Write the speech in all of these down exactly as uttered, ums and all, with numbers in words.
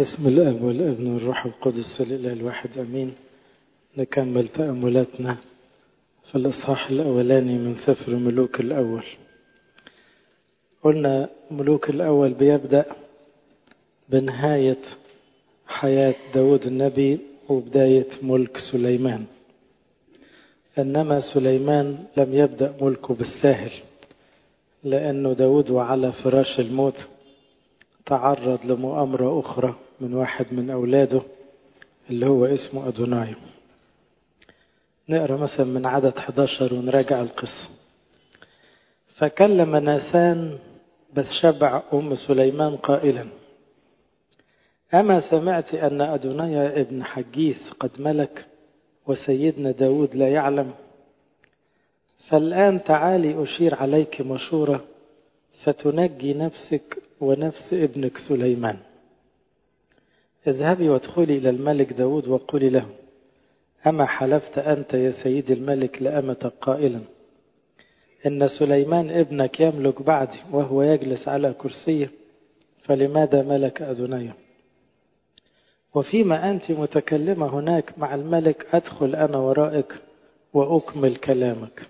بسم الأب والابن والروح القدس الإله الواحد أمين. نكمل تأملاتنا في الإصحاح الأولاني من سفر ملوك الأول. قلنا ملوك الأول بيبدأ بنهاية حياة داود النبي وبداية ملك سليمان، إنما سليمان لم يبدأ ملكه بالساهل، لأنه داود وعلى فراش الموت تعرض لمؤامرة أخرى من واحد من أولاده اللي هو اسمه أدوناي. نقرأ مثلا من عدد أحد عشر ونراجع القصة. فكلم ناثان بثشبع أم سليمان قائلا: أما سمعت أن أدوناي ابن حجيث قد ملك وسيدنا داود لا يعلم؟ فالآن تعالي أشير عليك مشورة ستنجي نفسك ونفس ابنك سليمان. اذهبي وادخلي إلى الملك داود وقولي له: أما حلفت أنت يا سيدي الملك لأمتك قائلا إن سليمان ابنك يملك بعدي وهو يجلس على كرسيه، فلماذا ملك أدوناي؟ وفيما أنت متكلمة هناك مع الملك أدخل أنا ورائك وأكمل كلامك.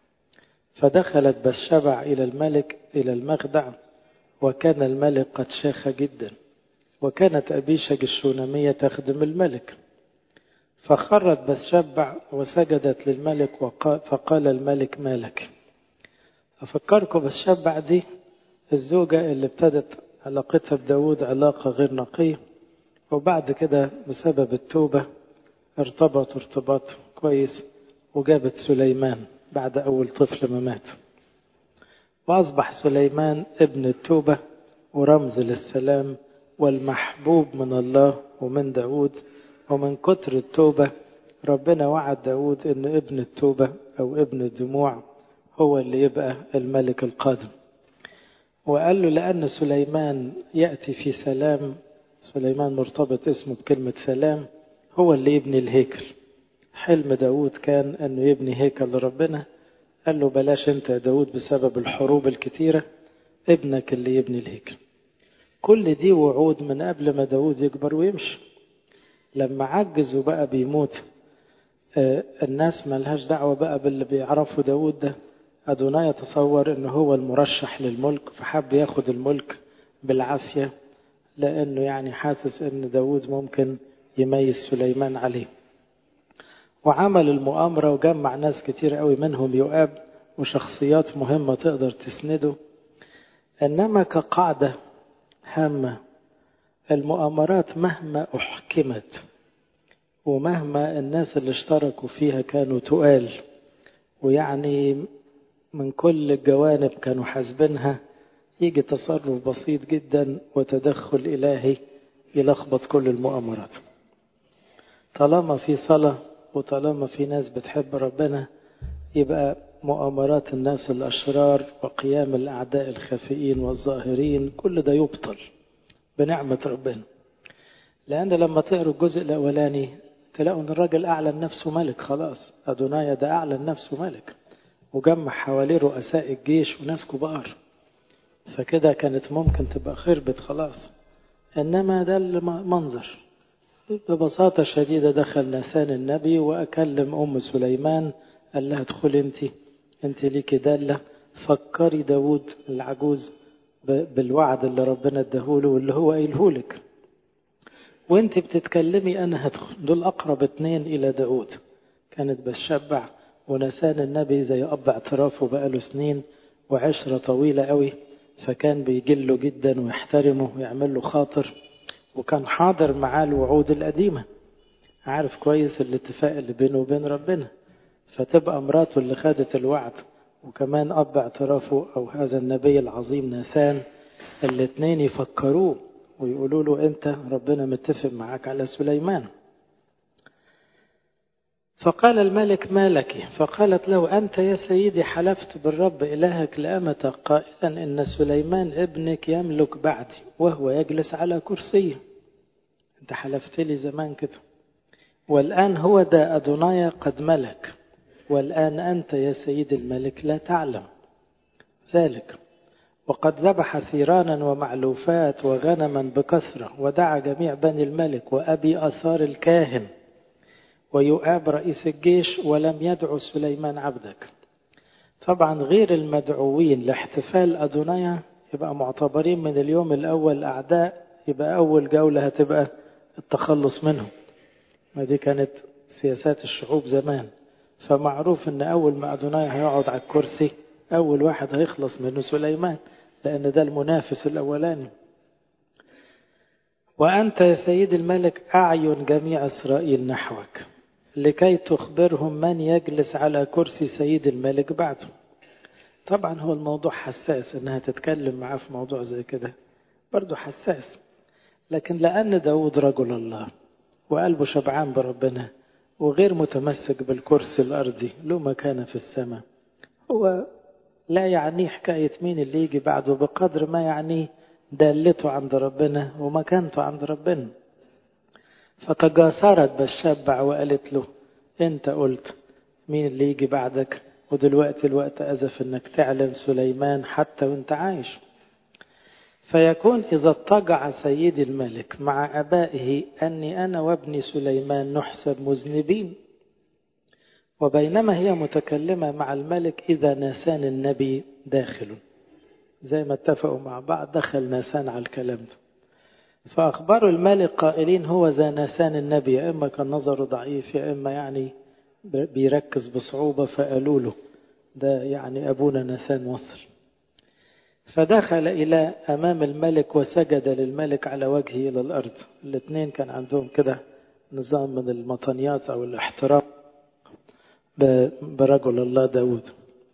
فدخلت بثشبع إلى الملك إلى المخدع، وكان الملك قد شاخ جدا، وكانت أبيشج الشونامية تخدم الملك. فخرت بثشبع وسجدت للملك وقال فقال الملك: ما لك؟ أفكركم بثشبع دي الزوجة اللي ابتدت علاقتها بداود علاقة غير نقية، وبعد كده بسبب التوبة ارتبط ارتباط كويس وجابت سليمان بعد أول طفل ما مات، وأصبح سليمان ابن التوبة ورمز للسلام والمحبوب من الله ومن داود. ومن كتر التوبة ربنا وعد داود ان ابن التوبة او ابن الدموع هو اللي يبقى الملك القادم، وقال له لأن سليمان يأتي في سلام، سليمان مرتبط اسمه بكلمة سلام، هو اللي يبني الهيكل. حلم داود كان انه يبني هيكل لربنا، قال له بلاش انت يا داود بسبب الحروب الكتيرة، ابنك اللي يبني الهيكل. كل دي وعود من قبل ما داود يكبر ويمشي. لما عجز وبقى بيموت آه الناس ما لهاش دعوة بقى باللي بيعرفوا داود ده. أدوناي تصور انه هو المرشح للملك، فحب ياخد الملك بالعافية، لانه يعني حاسس ان داود ممكن يميز سليمان عليه. وعمل المؤامرة وجمع ناس كتير قوي منهم يؤاب وشخصيات مهمة تقدر تسنده. إنما كقاعدة هامة المؤامرات مهما أحكمت ومهما الناس اللي اشتركوا فيها كانوا تقال، ويعني من كل الجوانب كانوا حاسبينها، يجي تصرف بسيط جدا وتدخل إلهي يلخبط كل المؤامرات. طالما في صلاة وطالما في ناس بتحب ربنا يبقى مؤامرات الناس الأشرار وقيام الأعداء الخفيين والظاهرين كل ده يبطل بنعمة ربنا. لأن لما تقروا الجزء الأولاني تلاقوا أن الراجل أعلن نفسه ملك، خلاص أدوناي ده أعلن نفسه ملك وجمع حواليه رؤساء الجيش وناس كبار، فكده كانت ممكن تبقى خربت خلاص. إنما ده المنظر. ببساطة شديدة دخل ناثان النبي وأكلم أم سليمان، قال لها ادخلي انت انت ليكي دالة، فكري داود العجوز بالوعد اللي ربنا اداهوله واللي هو قايلهولك، وانت بتتكلمي انا هدخل. دول اقرب اتنين الى داود، كانت بثشبع وناثان النبي زي اب اعترافه بقاله سنين وعشرة طويلة قوي، فكان بيجله جدا ويحترمه ويعمل له خاطر، وكان حاضر معاه الوعود القديمة، عارف كويس الاتفاق اللي بينه وبين ربنا. فتبقى مراته اللي خدت الوعد وكمان أب اعترافه أو هذا النبي العظيم ناثان، الاثنين يفكروه ويقولوا له أنت ربنا متفق معك على سليمان. فقال الملك: ما لك؟ فقالت له: أنت يا سيدي حلفت بالرب إلهك لأمتك قائلا إن سليمان ابنك يملك بعدي وهو يجلس على كرسيه. أنت حلفت لي زمان كده، والآن هو ده أدوناي قد ملك، والآن أنت يا سيد الملك لا تعلم ذلك، وقد ذبح ثيرانا ومعلوفات وغنما بكثرة، ودعا جميع بني الملك وأبي آثار الكاهن ويؤاب رئيس الجيش، ولم يدعو سليمان عبدك. طبعا غير المدعوين لاحتفال أدونيا يبقى معتبرين من اليوم الأول أعداء، يبقى أول جولة هتبقى التخلص منهم. ما دي كانت سياسات الشعوب زمان. فمعروف ان أول ما أدونيا هيقعد على الكرسي أول واحد هيخلص منه سليمان، لأن ده المنافس الأولاني. وأنت يا سيد الملك أعين جميع إسرائيل نحوك لكي تخبرهم من يجلس على كرسي سيد الملك بعده. طبعا هو الموضوع حساس، انها تتكلم معاه في موضوع زي كده برضو حساس، لكن لأن داود رجل الله وقلبه شبعان بربنا وغير متمسك بالكرسي الأرضي له مكانة في السماء، هو لا يعنيه حكاية مين اللي يجي بعده بقدر ما يعنيه دالته عند ربنا ومكانته عند ربنا. فتجاسرت بتشبع وقالت له انت قلت مين اللي يجي بعدك، ودلوقتي الوقت أزف انك تعلن سليمان حتى وانت عايش. فيكون إذا اضطجع سيدي الملك مع أبائه أني أنا وابني سليمان نحسب مذنبين. وبينما هي متكلمة مع الملك إذا ناسان النبي داخل، زي ما اتفقوا مع بعض دخل ناسان على الكلام ده. فأخبروا الملك قائلين هو ذا ناسان النبي، يا إما كان نظره ضعيف يا إما يعني بيركز بصعوبة، فقالوا له ده يعني أبونا ناسان وصل. فدخل إلى أمام الملك وسجد للملك على وجهه إلى الأرض. الاثنين كان عندهم كده نظام من المطنيات أو الاحترام برجل الله داود.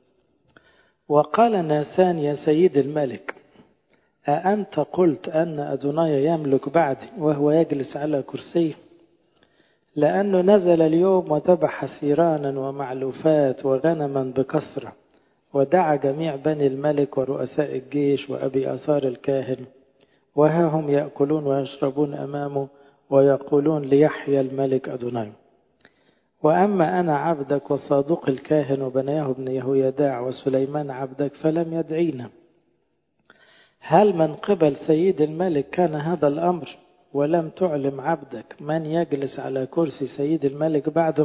وقال ناسان يا سيد الملك أأنت قلت أن أدوناي يملك بعدي وهو يجلس على كرسيه؟ لأنه نزل اليوم وذبح ثيرانا ومعلوفات وغنما بكثرة، ودعا جميع بني الملك ورؤساء الجيش وأبي آثار الكاهن، وها هم يأكلون ويشربون أمامه ويقولون ليحيى الملك أدوناي. وأما أنا عبدك وصادق الكاهن وبنياه ابن يهويداع وسليمان عبدك فلم يدعينا. هل من قبل سيد الملك كان هذا الأمر ولم تعلم عبدك من يجلس على كرسي سيد الملك بعده؟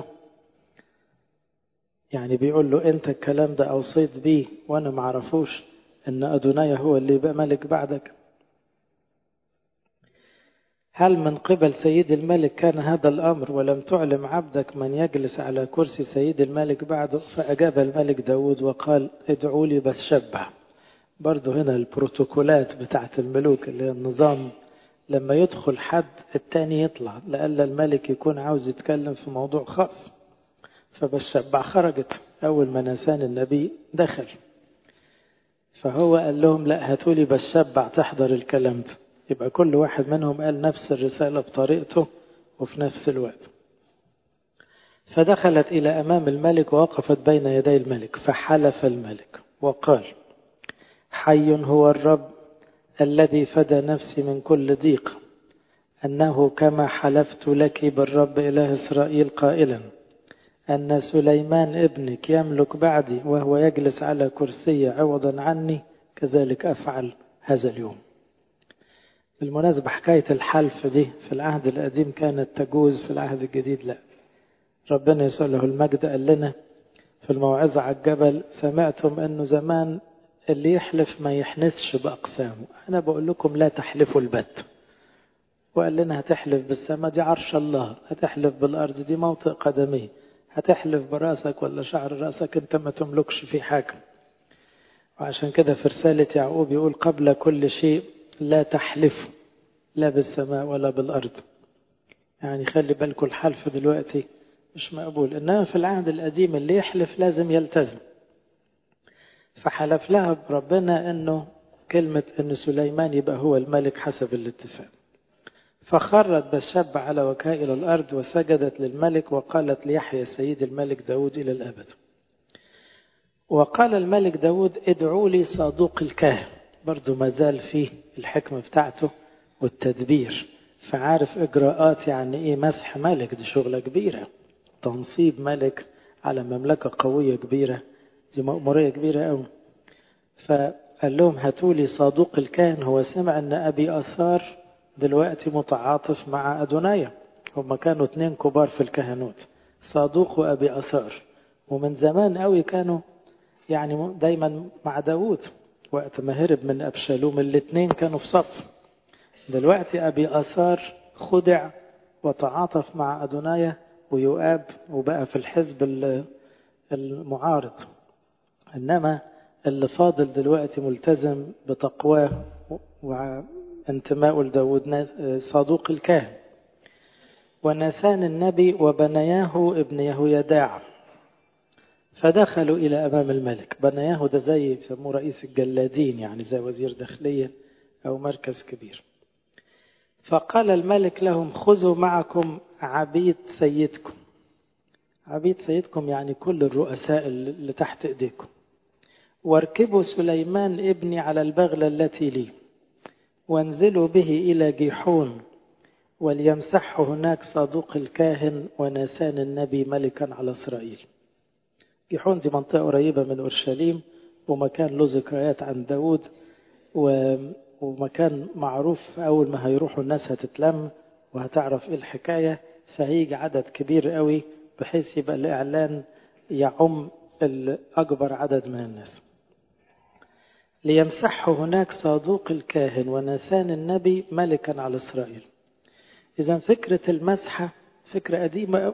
يعني بيقول له أنت الكلام ده أوصيت بيه وأنا معرفوش أن أدوناي هو اللي يبقى ملك بعدك. هل من قبل سيد الملك كان هذا الأمر ولم تعلم عبدك من يجلس على كرسي سيد الملك بعده؟ فأجاب الملك داود وقال ادعوا لي بتشبع. برضو هنا البروتوكولات بتاعت الملوك اللي هي النظام، لما يدخل حد التاني يطلع لألا الملك يكون عاوز يتكلم في موضوع خاص. فبتشبع خرجت أول ما ناسان النبي دخل، فهو قال لهم لا هاتولي بتشبع تحضر الكلام ده. يبقى كل واحد منهم قال نفس الرسالة بطريقته وفي نفس الوقت. فدخلت إلى أمام الملك ووقفت بين يدي الملك، فحلف الملك وقال حي هو الرب الذي فدى نفسي من كل ضيق، أنه كما حلفت لك بالرب إله إسرائيل قائلا أن سليمان ابنك يملك بعدي وهو يجلس على كرسي عوضا عني، كذلك أفعل هذا اليوم. بالمناسبة حكاية الحلف دي في العهد القديم كانت تجوز، في العهد الجديد لا. ربنا يسأل له المجد قال لنا في الموعظة على الجبل سمعتم أنه زمان اللي يحلف ما يحنسش بأقسامه، أنا بقول لكم لا تحلفوا البت. وقال لنا هتحلف بالسماء دي عرش الله، هتحلف بالأرض دي موطئ قدميه، هتحلف براسك ولا شعر راسك انت ما تملكش في حاجة. وعشان كده في رسالة يعقوب يقول قبل كل شيء لا تحلفوا لا بالسماء ولا بالأرض. يعني خلي بالكم الحلف دلوقتي مش مقبول، إنما في العهد القديم اللي يحلف لازم يلتزم. فحلف لها بربنا أنه كلمة أن سليمان يبقى هو الملك حسب الاتفاق. فخرت بتشبع على وجهها إلى الأرض وسجدت للملك وقالت ليحيى سيد الملك داود إلى الأبد. وقال الملك داود ادعوا لي صادوق الكاهن. برضو ما زال فيه الحكمة بتاعته والتدبير، فعارف إجراءات يعني إيه مسح ملك، دي شغلة كبيرة، تنصيب ملك على مملكة قوية كبيرة، دي مأمورية كبيرة أوي. قال لهم هاتوا لي صادوق الكاهن. هو سمع أن أبي أثار دلوقتي متعاطف مع أدونايا، هم كانوا اتنين كبار في الكهنوت، صادوق وأبي أثار، ومن زمان قوي كانوا يعني دايما مع داود. وقت ما هرب من أبشالوم الاتنين كانوا في صف. دلوقتي أبي أثار خدع وتعاطف مع أدونايا ويؤاب وبقى في الحزب المعارض، إنما اللي فاضل دلوقتي ملتزم بتقواه وانتماء لداود صادوق الكاهن. وناثان النبي وبنياه ابن يهويداع فدخلوا إلى أمام الملك. بنياه ده زي يسموه رئيس الجلادين، يعني زي وزير داخلية أو مركز كبير. فقال الملك لهم خذوا معكم عبيد سيدكم. عبيد سيدكم يعني كل الرؤساء اللي تحت ايديكم، واركبوا سليمان ابني على البغلة التي لي، وانزلوا به إلى جيحون، وليمسحه هناك صادوق الكاهن وناثان النبي ملكا على إسرائيل. جيحون دي منطقة قريبة من أورشليم، ومكان له ذكريات عن داود، ومكان معروف أول ما هيروحوا الناس هتتلم وهتعرف إيه الحكاية، فهيجي عدد كبير قوي بحيث يبقى الإعلان يعم أكبر عدد من الناس. ليمسحه هناك صادوق الكاهن وناثان النبي ملكا على إسرائيل. إذن فكرة المسحة فكرة قديمة.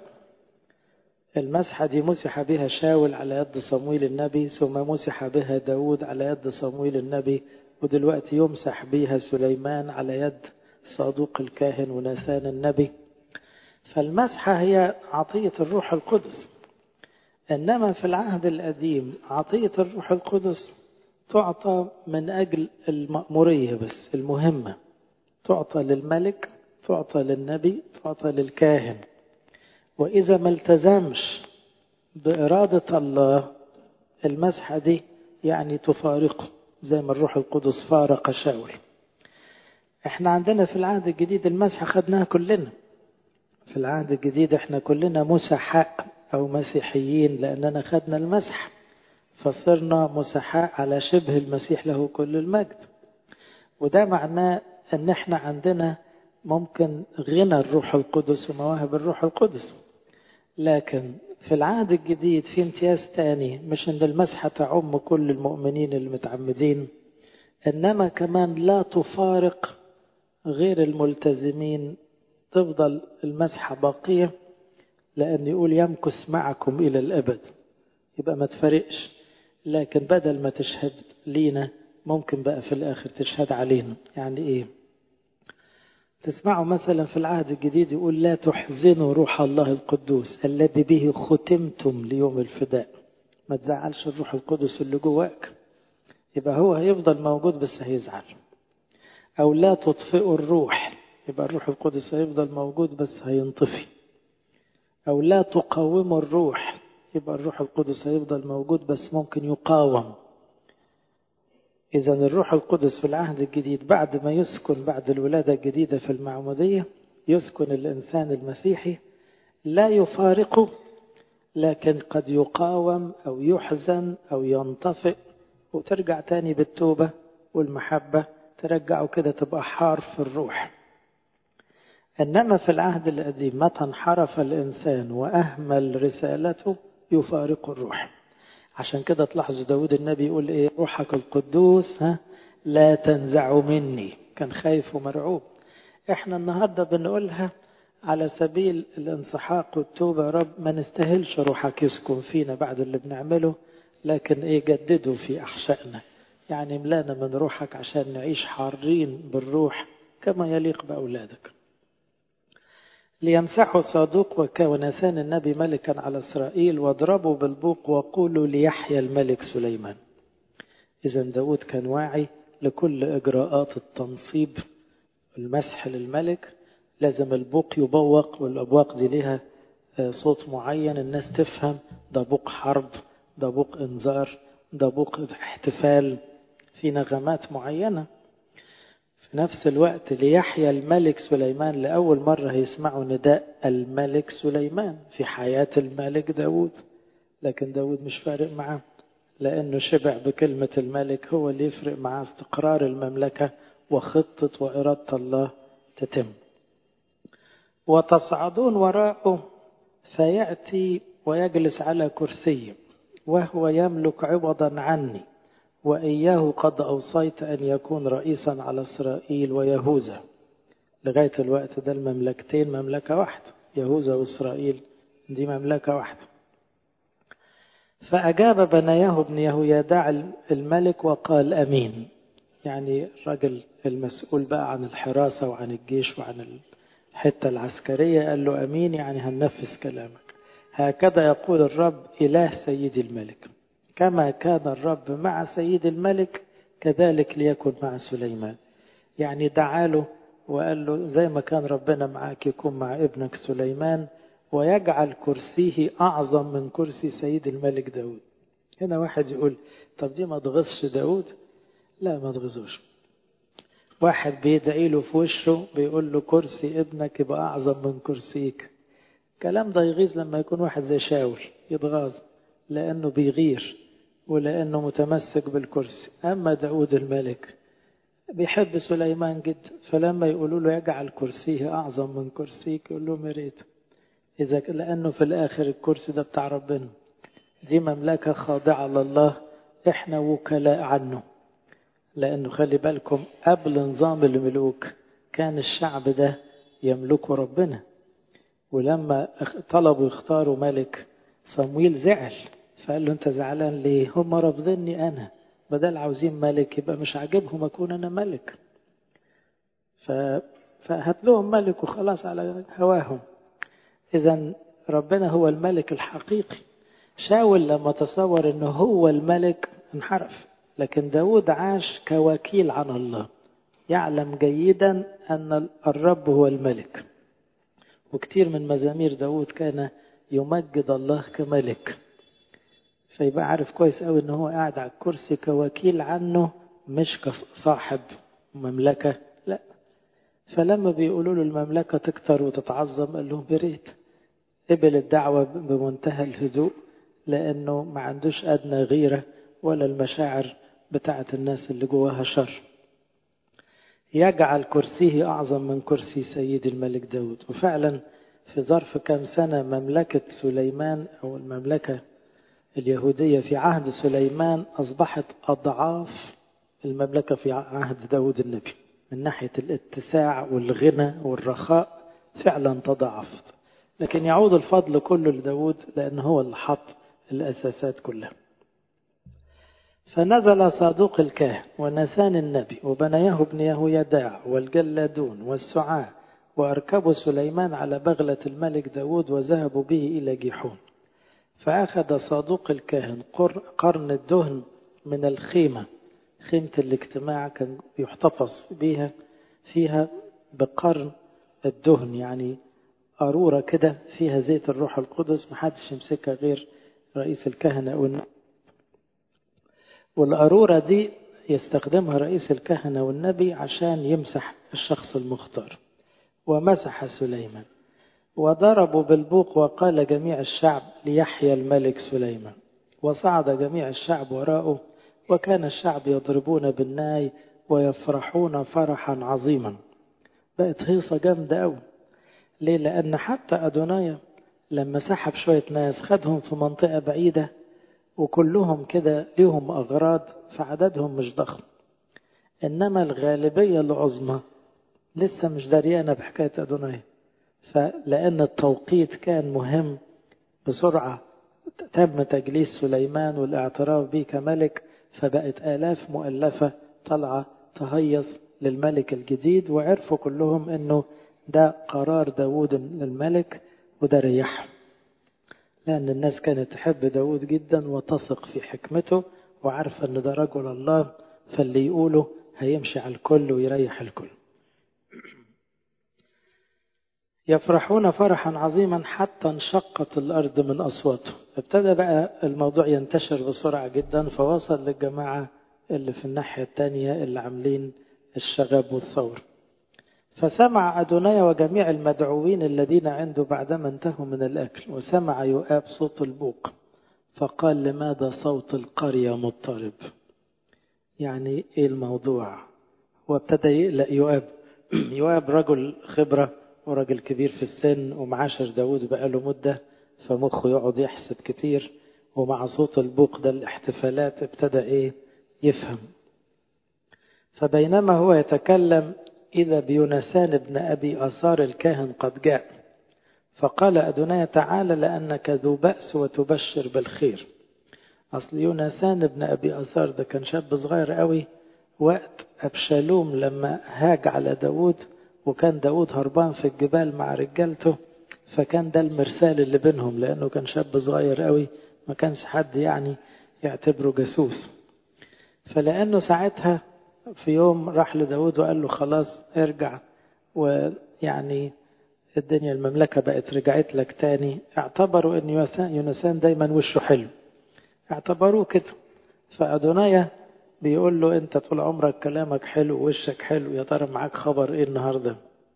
المسحة دي مسح بها شاول على يد صمويل النبي، ثم مسح بها داود على يد صمويل النبي، ودلوقتي يمسح بها سليمان على يد صادوق الكاهن وناثان النبي. فالمسحة هي عطية الروح القدس. إنما في العهد القديم عطية الروح القدس تعطى من أجل المأمورية بس المهمة، تعطى للملك، تعطى للنبي، تعطى للكاهن. وإذا ما التزمش بإرادة الله المسحة دي يعني تفارقه، زي ما الروح القدس فارق شاول. احنا عندنا في العهد الجديد المسحة خدناها كلنا. في العهد الجديد احنا كلنا مسحاء أو مسيحيين لأننا خدنا المسح، فصرنا مسحاء على شبه المسيح له كل المجد. وده معناه ان احنا عندنا ممكن غنى الروح القدس ومواهب الروح القدس. لكن في العهد الجديد في امتياز تاني، مش ان المسحة تعم كل المؤمنين المتعمدين، انما كمان لا تفارق غير الملتزمين، تفضل المسحة باقية، لأن يقول يمكث معكم إلى الأبد، يبقى ما تفرقش. لكن بدل ما تشهد لينا ممكن بقى في الآخر تشهد علينا. يعني إيه؟ تسمعوا مثلا في العهد الجديد يقول لا تحزنوا روح الله القدوس الذي به ختمتم ليوم الفداء. ما تزعلش الروح القدس اللي جواك، يبقى هو هيفضل موجود بس هيزعل. أو لا تطفئوا الروح، يبقى الروح القدس هيفضل موجود بس هينطفي. أو لا تقاوموا الروح، يبقى الروح القدس هيفضل موجود بس ممكن يقاوم. إذا الروح القدس في العهد الجديد بعد ما يسكن بعد الولادة الجديدة في المعمودية يسكن الإنسان المسيحي، لا يفارقه، لكن قد يقاوم أو يحزن أو ينطفئ، وترجع تاني بالتوبة والمحبة ترجعه كده تبقى حار في الروح. إنما في العهد القديم متى انحرف الإنسان وأهمل رسالته يفارق الروح. عشان كده تلاحظوا داود النبي يقول إيه؟ روحك القدوس ها لا تنزع مني. كان خايف ومرعوب. إحنا النهاردة بنقولها على سبيل الانسحاق والتوبة. يا رب ما نستاهلش روحك يسكن فينا بعد اللي بنعمله، لكن إيه جددوا في أحشائنا، يعني ملانا من روحك عشان نعيش حارين بالروح كما يليق بأولادك. ليمسحوا صادوق وناثان النبي ملكا على إسرائيل، واضربوا بالبوق وقولوا ليحيى الملك سليمان. إذا داود كان واعي لكل إجراءات التنصيب المسح للملك. لازم البوق يبوق، والأبواق دي لها صوت معين الناس تفهم ده بوق حرب، ده بوق إنذار، ده بوق احتفال، في نغمات معينة. في نفس الوقت ليحيى الملك سليمان، لأول مرة هيسمعوا نداء الملك سليمان في حياة الملك داود، لكن داود مش فارق معاه، لأنه شبع بكلمة الملك، هو اللي يفرق مع استقرار المملكة وخطة وإرادة الله تتم. وتصعدون وراءه فيأتي ويجلس على كرسي وهو يملك عوضا عني، وإياه قد أوصيت أن يكون رئيسا على إسرائيل ويهوذا. لغاية الوقت ده المملكتين مملكة واحدة، يهوذا وإسرائيل دي مملكة واحدة. فأجاب بناياه ابن يهويداع الملك وقال أمين. يعني الرجل المسؤول بقى عن الحراسة وعن الجيش وعن الحتة العسكرية قال له أمين، يعني هننفذ كلامك. هكذا يقول الرب إله سيد الملك، كما كان الرب مع سيد الملك كذلك ليكن مع سليمان. يعني دعاله وقال له زي ما كان ربنا معاك يكون مع ابنك سليمان، ويجعل كرسيه أعظم من كرسي سيد الملك داود. هنا واحد يقول طب دي ما تغصش داود؟ لا ما تغزوش. واحد بيدعي له في وشه بيقول له كرسي ابنك يبقى أعظم من كرسيك. الكلام ده يغيظ لما يكون واحد زي شاول يتغاظ، لأنه بيغير ولأنه متمسك بالكرسي. أما داود الملك بيحب سليمان جدا، فلما يقولوا له يجعل كرسيه أعظم من كرسيك يقول له مريت، إذا لأنه في الآخر الكرسي ده بتاع ربنا، دي مملكة خاضعة لله، إحنا وكلاء عنه. لأنه خلي بالكم قبل نظام الملوك كان الشعب ده يملكه ربنا، ولما طلبوا يختاروا ملك صمويل زعل، فقال له أنت زعلان ليه؟ هم رافضيني أنا، بدل عاوزين ملك يبقى مش عاجبهم أكون أنا ملك، فهات لهم ملك وخلاص على هواهم. إذا ربنا هو الملك الحقيقي. شاول لما تصور أنه هو الملك انحرف، لكن داود عاش كوكيل عن الله، يعلم جيدا أن الرب هو الملك. وكتير من مزامير داود كان يمجد الله كملك، فيبقى عارف كويس قوي أنه هو قاعد على الكرسي كوكيل عنه مش كصاحب مملكة، لا. فلما بيقولوا له المملكة تكتر وتتعظم قال لهم بريت. قبل الدعوة بمنتهى الهدوء لأنه ما عندوش أدنى غيرة ولا المشاعر بتاعة الناس اللي جواها شر. يجعل كرسيه أعظم من كرسي سيد الملك داود. وفعلا في ظرف كم سنة مملكة سليمان أو المملكة اليهودية في عهد سليمان أصبحت أضعاف المملكة في عهد داود النبي، من ناحية الاتساع والغنى والرخاء فعلا تضاعفت. لكن يعود الفضل كله لداود لأنه هو اللي حط الأساسات كلها. فنزل صادوق الكاهن ونثان النبي وبناياه ابن يهويداع والجلادون والسعاة وأركبوا سليمان على بغلة الملك داود وذهبوا به إلى جيحون. فأخذ صادوق الكاهن قرن الدهن من الخيمة، خيمة الاجتماع كان يحتفظ بها فيها بقرن الدهن، يعني قارورة كده فيها زيت الروح القدس محدش يمسكها غير رئيس الكهنة والنبي. والقارورة دي يستخدمها رئيس الكهنة والنبي عشان يمسح الشخص المختار. ومسح سليمان وضربوا بالبوق وقال جميع الشعب ليحيى الملك سليمان. وصعد جميع الشعب وراءه، وكان الشعب يضربون بالناي ويفرحون فرحا عظيما. بقت هيصة جامدة أوي. ليه؟ لأن حتى أدونايا لما سحب شوية ناس خدهم في منطقة بعيدة وكلهم كده ليهم أغراض فعددهم مش ضخم، إنما الغالبية العظمى لسه مش دريانة بحكاية أدونايا. فلأن التوقيت كان مهم بسرعة تم تجليس سليمان والاعتراف به كملك، فبقت آلاف مؤلفة طلعة تهيص للملك الجديد، وعرفوا كلهم أنه ده قرار داود للملك وده ريحهم، لأن الناس كانت تحب داود جدا وتثق في حكمته وعارفة أن ده رجل الله، فاللي يقوله هيمشي على الكل ويريح الكل. يفرحون فرحا عظيما حتى انشقت الأرض من أصواته. ابتدى بقى الموضوع ينتشر بسرعة جدا، فوصل للجماعة اللي في الناحية التانية اللي عاملين الشغب والثور. فسمع أدونايا وجميع المدعوين الذين عنده بعدما انتهوا من الأكل، وسمع يؤاب صوت البوق، فقال لماذا صوت القرية مضطرب؟ يعني ايه الموضوع؟ وابتدى يقلق يؤاب. يؤاب رجل خبرة ورجل كبير في السن ومعاشر داود بقاله مدة، فمخه يقعد يحسب كتير، ومع صوت البوق ده الاحتفالات ابتدى ايه يفهم. فبينما هو يتكلم إذا بيونسان ابن أبي آثار الكاهن قد جاء، فقال أدوناي تعالى لأنك ذو بأس وتبشر بالخير. أصل يونسان ابن أبي آثار ده كان شاب صغير قوي وقت أبشالوم لما هاج على داود، وكان داود هربان في الجبال مع رجالته، فكان ده المرسال اللي بينهم، لأنه كان شاب صغير قوي ما كانش حد يعني يعتبره جاسوس. فلأنه ساعتها في يوم راح لداود وقال له خلاص ارجع، ويعني الدنيا المملكة بقت رجعت لك تاني، اعتبروا ان يونسان دايما وشه حلو، اعتبروه كده. فأدونايا بيقول له انت طول عمرك كلامك حلو ووشك حلو، يا ترى معاك خبر ايه النهاردة؟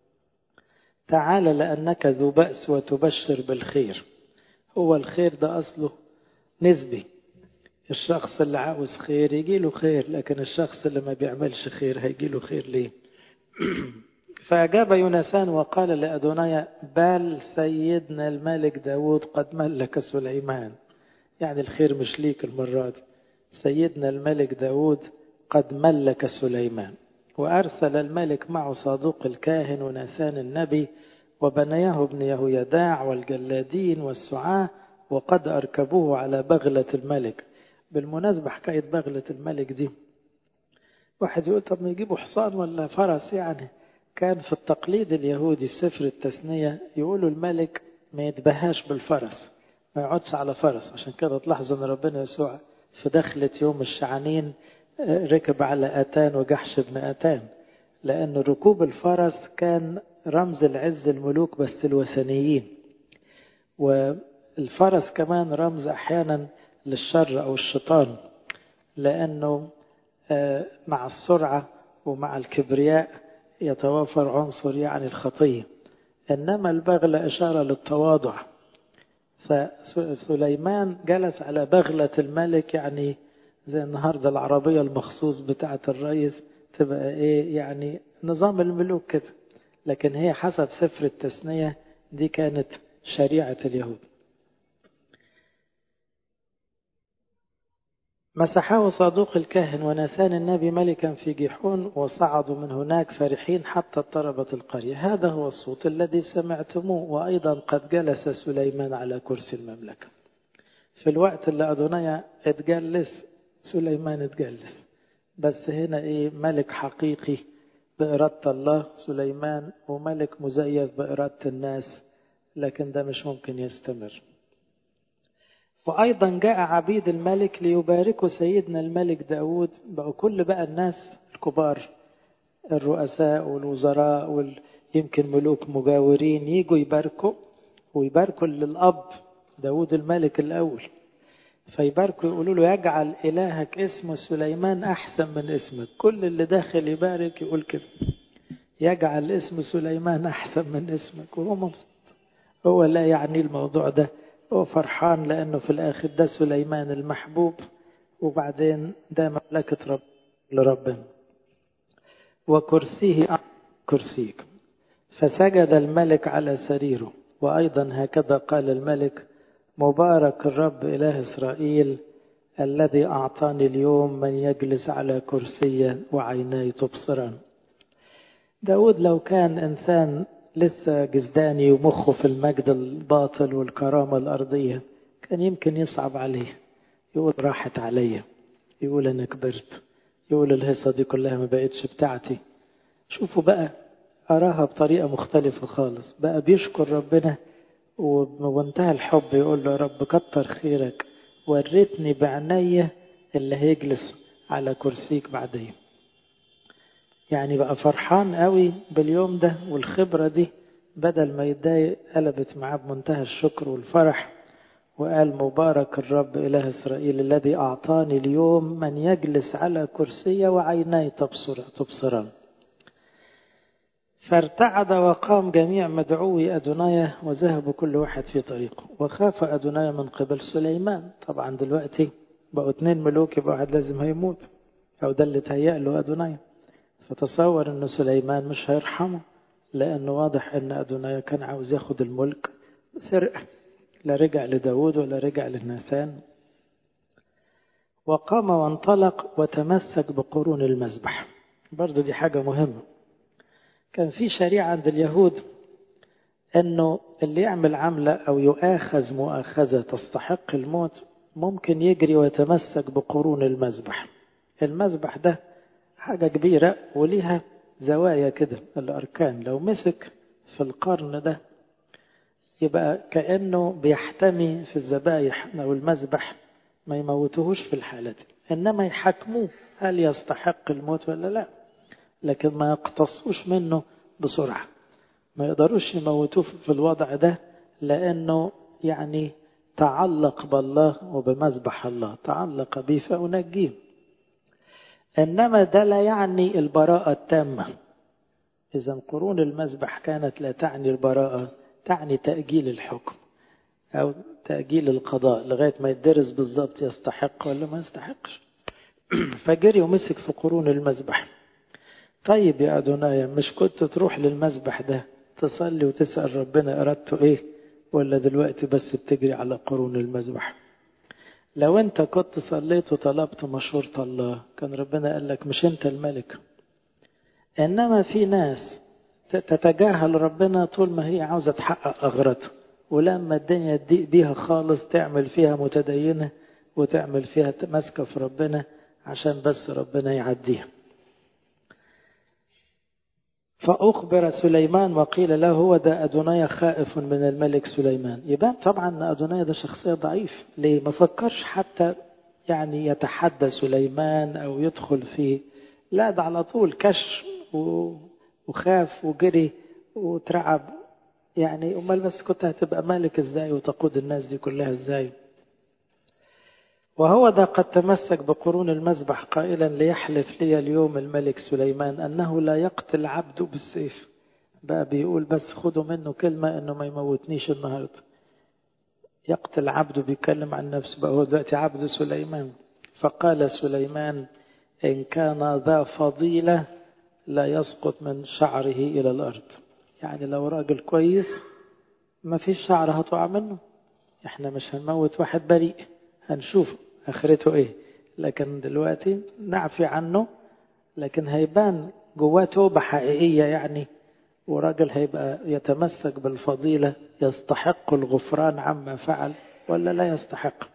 تعال لأنك ذو بأس وتبشر بالخير. هو الخير ده أصله نسبي، الشخص اللي عاوز خير يجي له خير، لكن الشخص اللي ما بيعملش خير هيجي له خير ليه؟ فأجاب يونسان وقال لأدونايا بل سيدنا الملك داود قد ملك سليمان. يعني الخير مش ليك المرة دي، سيدنا الملك داود قد ملك سليمان. وأرسل الملك معه صادوق الكاهن وناثان النبي وبنياه ابن يهويداع والجلادين والسعاة، وقد أركبوه على بغلة الملك. بالمناسبة حكاية بغلة الملك دي، واحد يقول طب ما يجيبوا حصان ولا فرس؟ يعني كان في التقليد اليهودي في سفر التثنية يقولوا الملك ما يتبهاش بالفرس، ما يقعدش على فرس. عشان كده تلاحظوا ان ربنا يسوع في دخلة يوم الشعانين ركب على آتان وجحش بن آتان، لأن ركوب الفرس كان رمز العز الملوك بس الوثنيين، والفرس كمان رمز أحيانا للشر أو الشيطان، لأنه مع السرعة ومع الكبرياء يتوافر عنصر يعني الخطية، إنما البغلة إشارة للتواضع. فسليمان جلس على بغلة الملك، يعني زي النهاردة العربية المخصوص بتاعة الرئيس تبقى إيه، يعني نظام الملوك كده، لكن هي حسب سفر التثنية دي كانت شريعة اليهود. مسحه صادوق الكاهن وناثان النبي ملكا في جيحون، وصعدوا من هناك فرحين حتى اضطربت القرية. هذا هو الصوت الذي سمعتموه، وأيضا قد جلس سليمان على كرسي المملكة. في الوقت اللي أدونايا اتجلس سليمان اتجلس، بس هنا ايه، ملك حقيقي بإرادة الله سليمان، وملك مزيف بإرادة الناس، لكن ده مش ممكن يستمر. وأيضا جاء عبيد الملك ليباركوا سيدنا الملك داود. بقوا كل بقى الناس الكبار، الرؤساء والوزراء ويمكن ملوك مجاورين يجوا يباركوا، ويباركوا للأب داود الملك الأول، فيباركوا يقولوا له يجعل إلهك اسمه سليمان أحسن من اسمك. كل اللي داخل يبارك يقول كده، يجعل اسم سليمان أحسن من اسمك، وهو مبسوط. هو لا يعني الموضوع ده، هو فرحان لأنه في الآخر ده سليمان المحبوب، وبعدين ده مملكة رب لربنا. وكرسيه كرسيك. فسجد الملك على سريره. وأيضا هكذا قال الملك مبارك الرب إله إسرائيل الذي أعطاني اليوم من يجلس على كرسي وعيناي تبصران. داود لو كان إنسان لسه جزداني ومخه في المجد الباطل والكرامة الأرضية كان يمكن يصعب عليه، يقول راحت عليا، يقول أنا كبرت، يقول الهصة دي كلها ما بقتش بتاعتي. شوفوا بقى أراها بطريقة مختلفة خالص، بقى بيشكر ربنا وبمنتهى الحب يقول له يا رب كتر خيرك، وريتني بعناية اللي هيجلس على كرسيك بعدين. يعني بقى فرحان قوي باليوم ده والخبرة دي، بدل ما يتضايق قلبت معاه بمنتهى الشكر والفرح، وقال مبارك الرب إله إسرائيل الذي أعطاني اليوم من يجلس على كرسي وعيناي تبصر تبصران. فارتعد وقام جميع مدعوي أدونايا وذهبوا كل واحد في طريقه. وخاف أدونايا من قبل سليمان. طبعا دلوقتي بقوا اتنين ملوك، يبقى واحد لازم هيموت، أو ده اللي تهيأ له أدونايا. فتصور أن سليمان مش هيرحمه، لأنه واضح أن أدونايا كان عاوز ياخد الملك سرقة، لا رجع لداود ولا رجع للناسان. وقام وانطلق وتمسك بقرون المذبح. برضو دي حاجة مهمة. كان في شريعة عند اليهود أنه اللي يعمل عملة أو يؤاخذ مؤاخذة تستحق الموت ممكن يجري ويتمسك بقرون المذبح. المذبح ده حاجة كبيرة وليها زوايا كده، الأركان. لو مسك في القرن ده يبقى كأنه بيحتمي في الذبائح أو المذبح، ما يموتوهوش في الحالة دي، إنما يحكموه هل يستحق الموت ولا لا، لكن ما يقتصوش منه بسرعة، ما يقدروش يموتوه في الوضع ده، لأنه يعني تعلق بالله وبمذبح الله، تعلق به فأنجيه. إنما ده لا يعني البراءة التامة. إذا قرون المذبح كانت لا تعني البراءة، تعني تأجيل الحكم أو تأجيل القضاء لغاية ما يدرس بالضبط يستحق ولا ما يستحقش. فجري ومسك في قرون المذبح. طيب يا أدونايا، مش كنت تروح للمذبح ده تصلي وتسأل ربنا أردته إيه، ولا دلوقتي بس بتجري على قرون المذبح؟ لو أنت كنت صليت وطلبت مشورة الله كان ربنا قال لك مش أنت الملك. إنما في ناس تتجاهل ربنا طول ما هي عاوزة تحقق أغراضها، ولما الدنيا تضيق بيها خالص تعمل فيها متدينة وتعمل فيها ماسكة في ربنا عشان بس ربنا يعديها. فأخبر سليمان وقيل له هو ده أدونايا خائف من الملك سليمان. يبان طبعا أن أدونايا ده شخصية ضعيف. ليه ما فكرش حتى يعني يتحدى سليمان أو يدخل فيه؟ لا، ده على طول كش وخاف وجري وترعب. يعني أمال بس كنت هتبقى مالك إزاي وتقود الناس دي كلها إزاي؟ وهو ده قد تمسك بقرون المذبح قائلا ليحلف لي اليوم الملك سليمان أنه لا يقتل عبده بالسيف. بقى بيقول بس خدوا منه كلمة أنه ما يموتنيش النهاردة. يقتل عبده، بيتكلم عن نفسه بقى، هو دلوقتي عبد سليمان. فقال سليمان إن كان ذا فضيلة لا يسقط من شعره إلى الأرض. يعني لو راجل كويس ما فيش شعر هتقع منه. احنا مش هنموت واحد بريء، هنشوف آخرته ايه، لكن دلوقتي نعفي عنه، لكن هيبان جواه توبة حقيقية يعني، وراجل هيبقى يتمسك بالفضيلة، يستحق الغفران عما فعل ولا لا يستحق.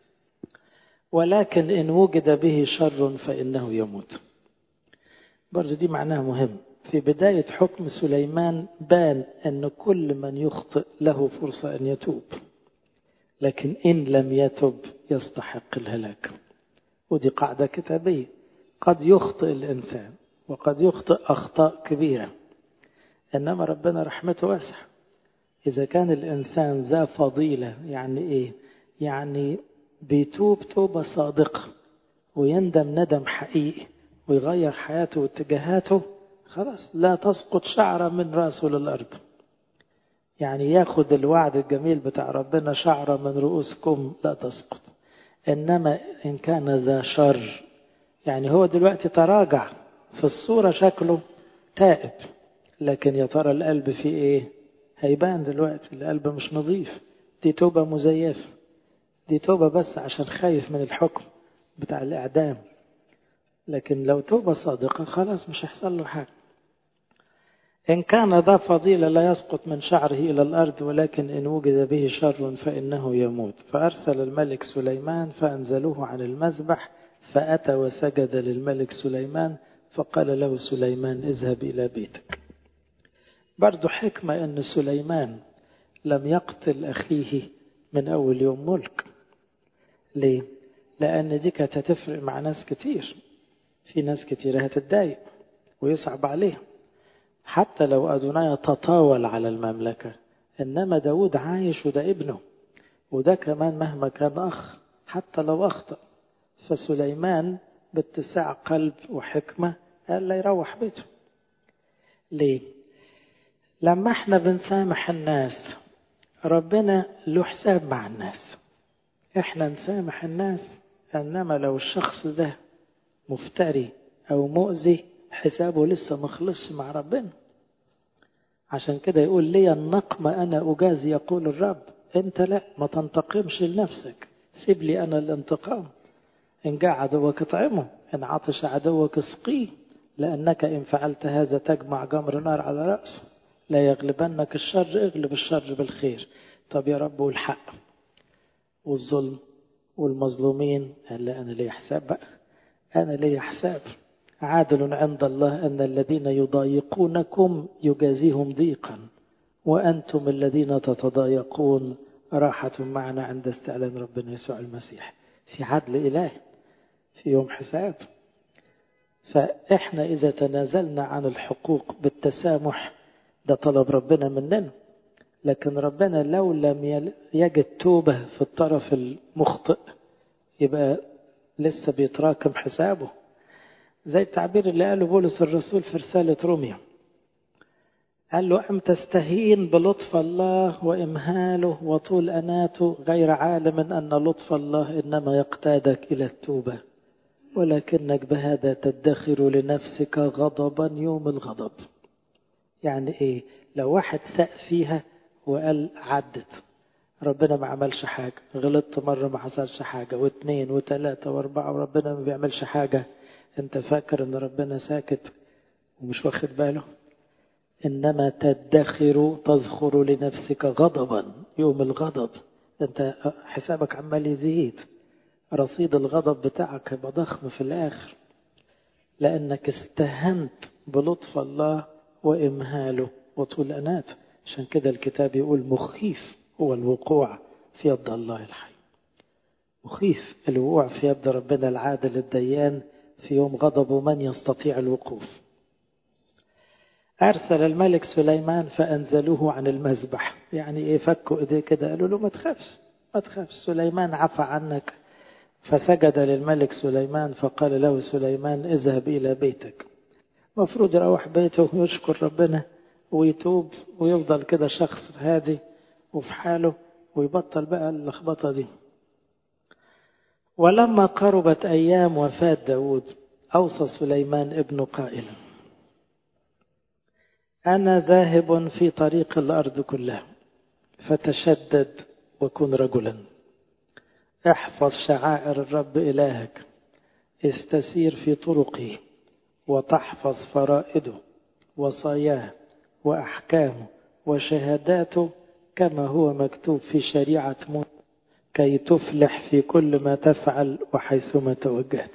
ولكن إن وجد به شر فإنه يموت. برضو دي معناها مهم. في بداية حكم سليمان بان أن كل من يخطئ له فرصة أن يتوب، لكن إن لم يتب يستحق الهلاك. ودي قاعدة كتابية. قد يخطئ الإنسان وقد يخطئ أخطاء كبيرة، إنما ربنا رحمته واسعة. إذا كان الإنسان ذا فضيلة، يعني إيه؟ يعني بيتوب توبة صادقة ويندم ندم حقيقي ويغير حياته واتجاهاته، خلاص لا تسقط شعرة من رأسه للأرض. يعني ياخد الوعد الجميل بتاع ربنا شعرة من رؤوسكم لا تسقط. إنما إن كان ذا شر، يعني هو دلوقتي تراجع في الصورة، شكله تائب، لكن يا ترى القلب فيه إيه؟ هيبان دلوقتي القلب مش نظيف. دي توبة مزيفة، دي توبة بس عشان خايف من الحكم بتاع الإعدام. لكن لو توبة صادقة خلاص مش هيحصل له حاجة. إن كان ذا فضيلة لا يسقط من شعره إلى الأرض، ولكن إن وجد به شر فإنه يموت. فأرسل الملك سليمان فأنزلوه عن المذبح، فأتى وسجد للملك سليمان، فقال له سليمان اذهب إلى بيتك. برضو حكمة أن سليمان لم يقتل أخيه من أول يوم ملك. ليه؟ لأن دي كانت هتفرق مع ناس كتير. في ناس كتير هتتضايق ويصعب عليها، حتى لو أدونايا تطاول على المملكة، إنما داود عايش وده ابنه، وده كمان مهما كان أخ حتى لو أخطأ. فسليمان باتساع قلب وحكمة قال لا يروح بيته. ليه؟ لما احنا بنسامح الناس ربنا له حساب مع الناس. احنا نسامح الناس، انما لو الشخص ده مفتري او مؤذي حسابه لسه مخلصش مع ربنا. عشان كده يقول لي النقم انا اجازي يقول الرب. انت لا، ما تنتقمش لنفسك، سيب لي انا الانتقام. ان جاع عدوك اطعمه، ان عطش عدوك اسقيه، لانك ان فعلت هذا تجمع جمر نار على رأسه. لا يغلبنك الشر، اغلب الشر بالخير. طب يا رب والحق والظلم والمظلومين؟ قال لا، انا لي حساب بقى، انا لي حساب. عادل عند الله ان الذين يضايقونكم يجازيهم ضيقا، وانتم الذين تتضايقون راحة معنا عند استعلان ربنا يسوع المسيح. في عدل إلهي، في يوم حساب. فإحنا إذا تنازلنا عن الحقوق بالتسامح ده طلب ربنا مننا، لكن ربنا لو لم يجد توبة في الطرف المخطئ يبقى لسه بيتراكم حسابه. زي التعبير اللي قاله بولس الرسول في رسالة روميا، قال له أم تستهين بلطف الله وإمهاله وطول أناته، غير عالم أن لطف الله إنما يقتادك إلى التوبة، ولكنك بهذا تدخر لنفسك غضبا يوم الغضب. يعني إيه؟ لو واحد ساء فيها وقال عدت، ربنا ما عملش حاجة، غلطت مرة ما حصلش حاجة، واثنين وثلاثة واربعة وربنا ما بيعملش حاجة، انت فاكر ان ربنا ساكت ومش واخد باله؟ إنما تدخر تذخر لنفسك غضبا يوم الغضب. انت حسابك عمال يزيد، رصيد الغضب بتاعك هيبقى ضخم في الآخر، لأنك استهنت بلطف الله وإمهاله وطول أناته. عشان كده الكتاب يقول مخيف هو الوقوع في يد الله الحي. مخيف الوقوع في يد ربنا العادل الديان في يوم غضبه، من يستطيع الوقوف؟ أرسل الملك سليمان فأنزلوه عن المذبح. يعني إيه؟ فكوا إيديه كده، قالوا له ما تخافش ما تخافش، سليمان عفى عنك. فسجد للملك سليمان، فقال له سليمان اذهب إلى بيتك. مفروض يروح بيته ويشكر ربنا ويتوب ويفضل كده شخص هادي وفي حاله ويبطل بقى اللخبطة دي. ولما قربت أيام وفاة داود أوصى سليمان ابنه قائلا أنا ذاهب في طريق الأرض كلها، فتشدد وكن رجلا، احفظ شعائر الرب إلهك، استسير في طرقه وتحفظ فرائده وصاياه وأحكامه وشهاداته كما هو مكتوب في شريعة موسى، كي تفلح في كل ما تفعل وحيثما توجهت.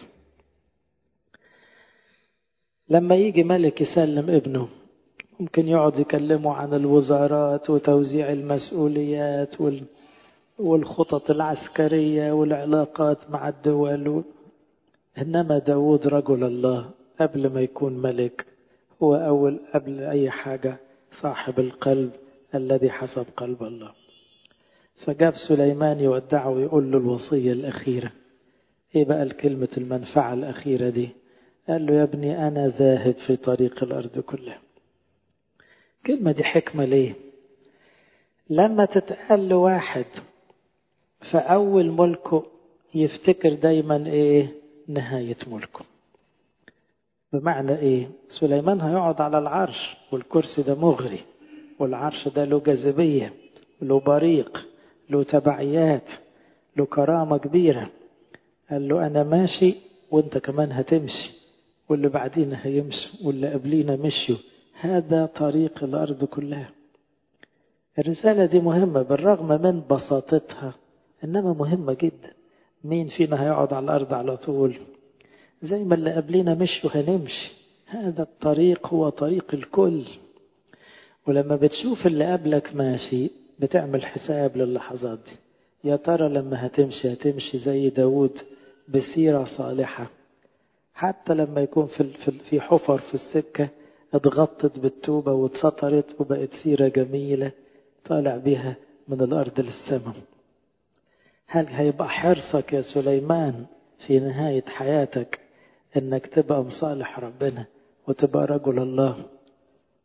لما يجي ملك يسلم ابنه ممكن يقعد يكلمه عن الوزارات وتوزيع المسؤوليات والخطط العسكرية والعلاقات مع الدول. إنما داود رجل الله قبل ما يكون ملك هو أول قبل أي حاجة صاحب القلب الذي حسب قلب الله. فجاب سليمان يودعه ويقول له الوصية الأخيرة. إيه بقى الكلمة المنفعة الأخيرة دي؟ قال له يا ابني أنا ذاهب في طريق الأرض كلها. كلمة دي حكمة ليه؟ لما تتقال له واحد فأول ملكه يفتكر دايما إيه؟ نهاية ملكه. بمعنى إيه؟ سليمان هيقعد على العرش والكرسي ده مغري، والعرش ده له جاذبية، له بريق، له تبعيات، له كرامة كبيرة. قال له أنا ماشي وانت كمان هتمشي، واللي بعدين هيمشي، واللي قبلينا مشيوا. هذا طريق الأرض كلها. الرسالة دي مهمة بالرغم من بساطتها، إنما مهمة جدا. مين فينا هيقعد على الأرض على طول؟ زي ما اللي قبلينا مشوا هنمشي. هذا الطريق هو طريق الكل. ولما بتشوف اللي قبلك ماشي بتعمل حساب للحظات دي. يا ترى لما هتمشي هتمشي زي داود بسيرة صالحة، حتى لما يكون في في حفر في السكة اتغطت بالتوبة واتسطرت وبقت سيرة جميلة طالع بها من الأرض للسماء. هل هيبقى حرصك يا سليمان في نهاية حياتك انك تبقى مصالح ربنا وتبقى رجل الله؟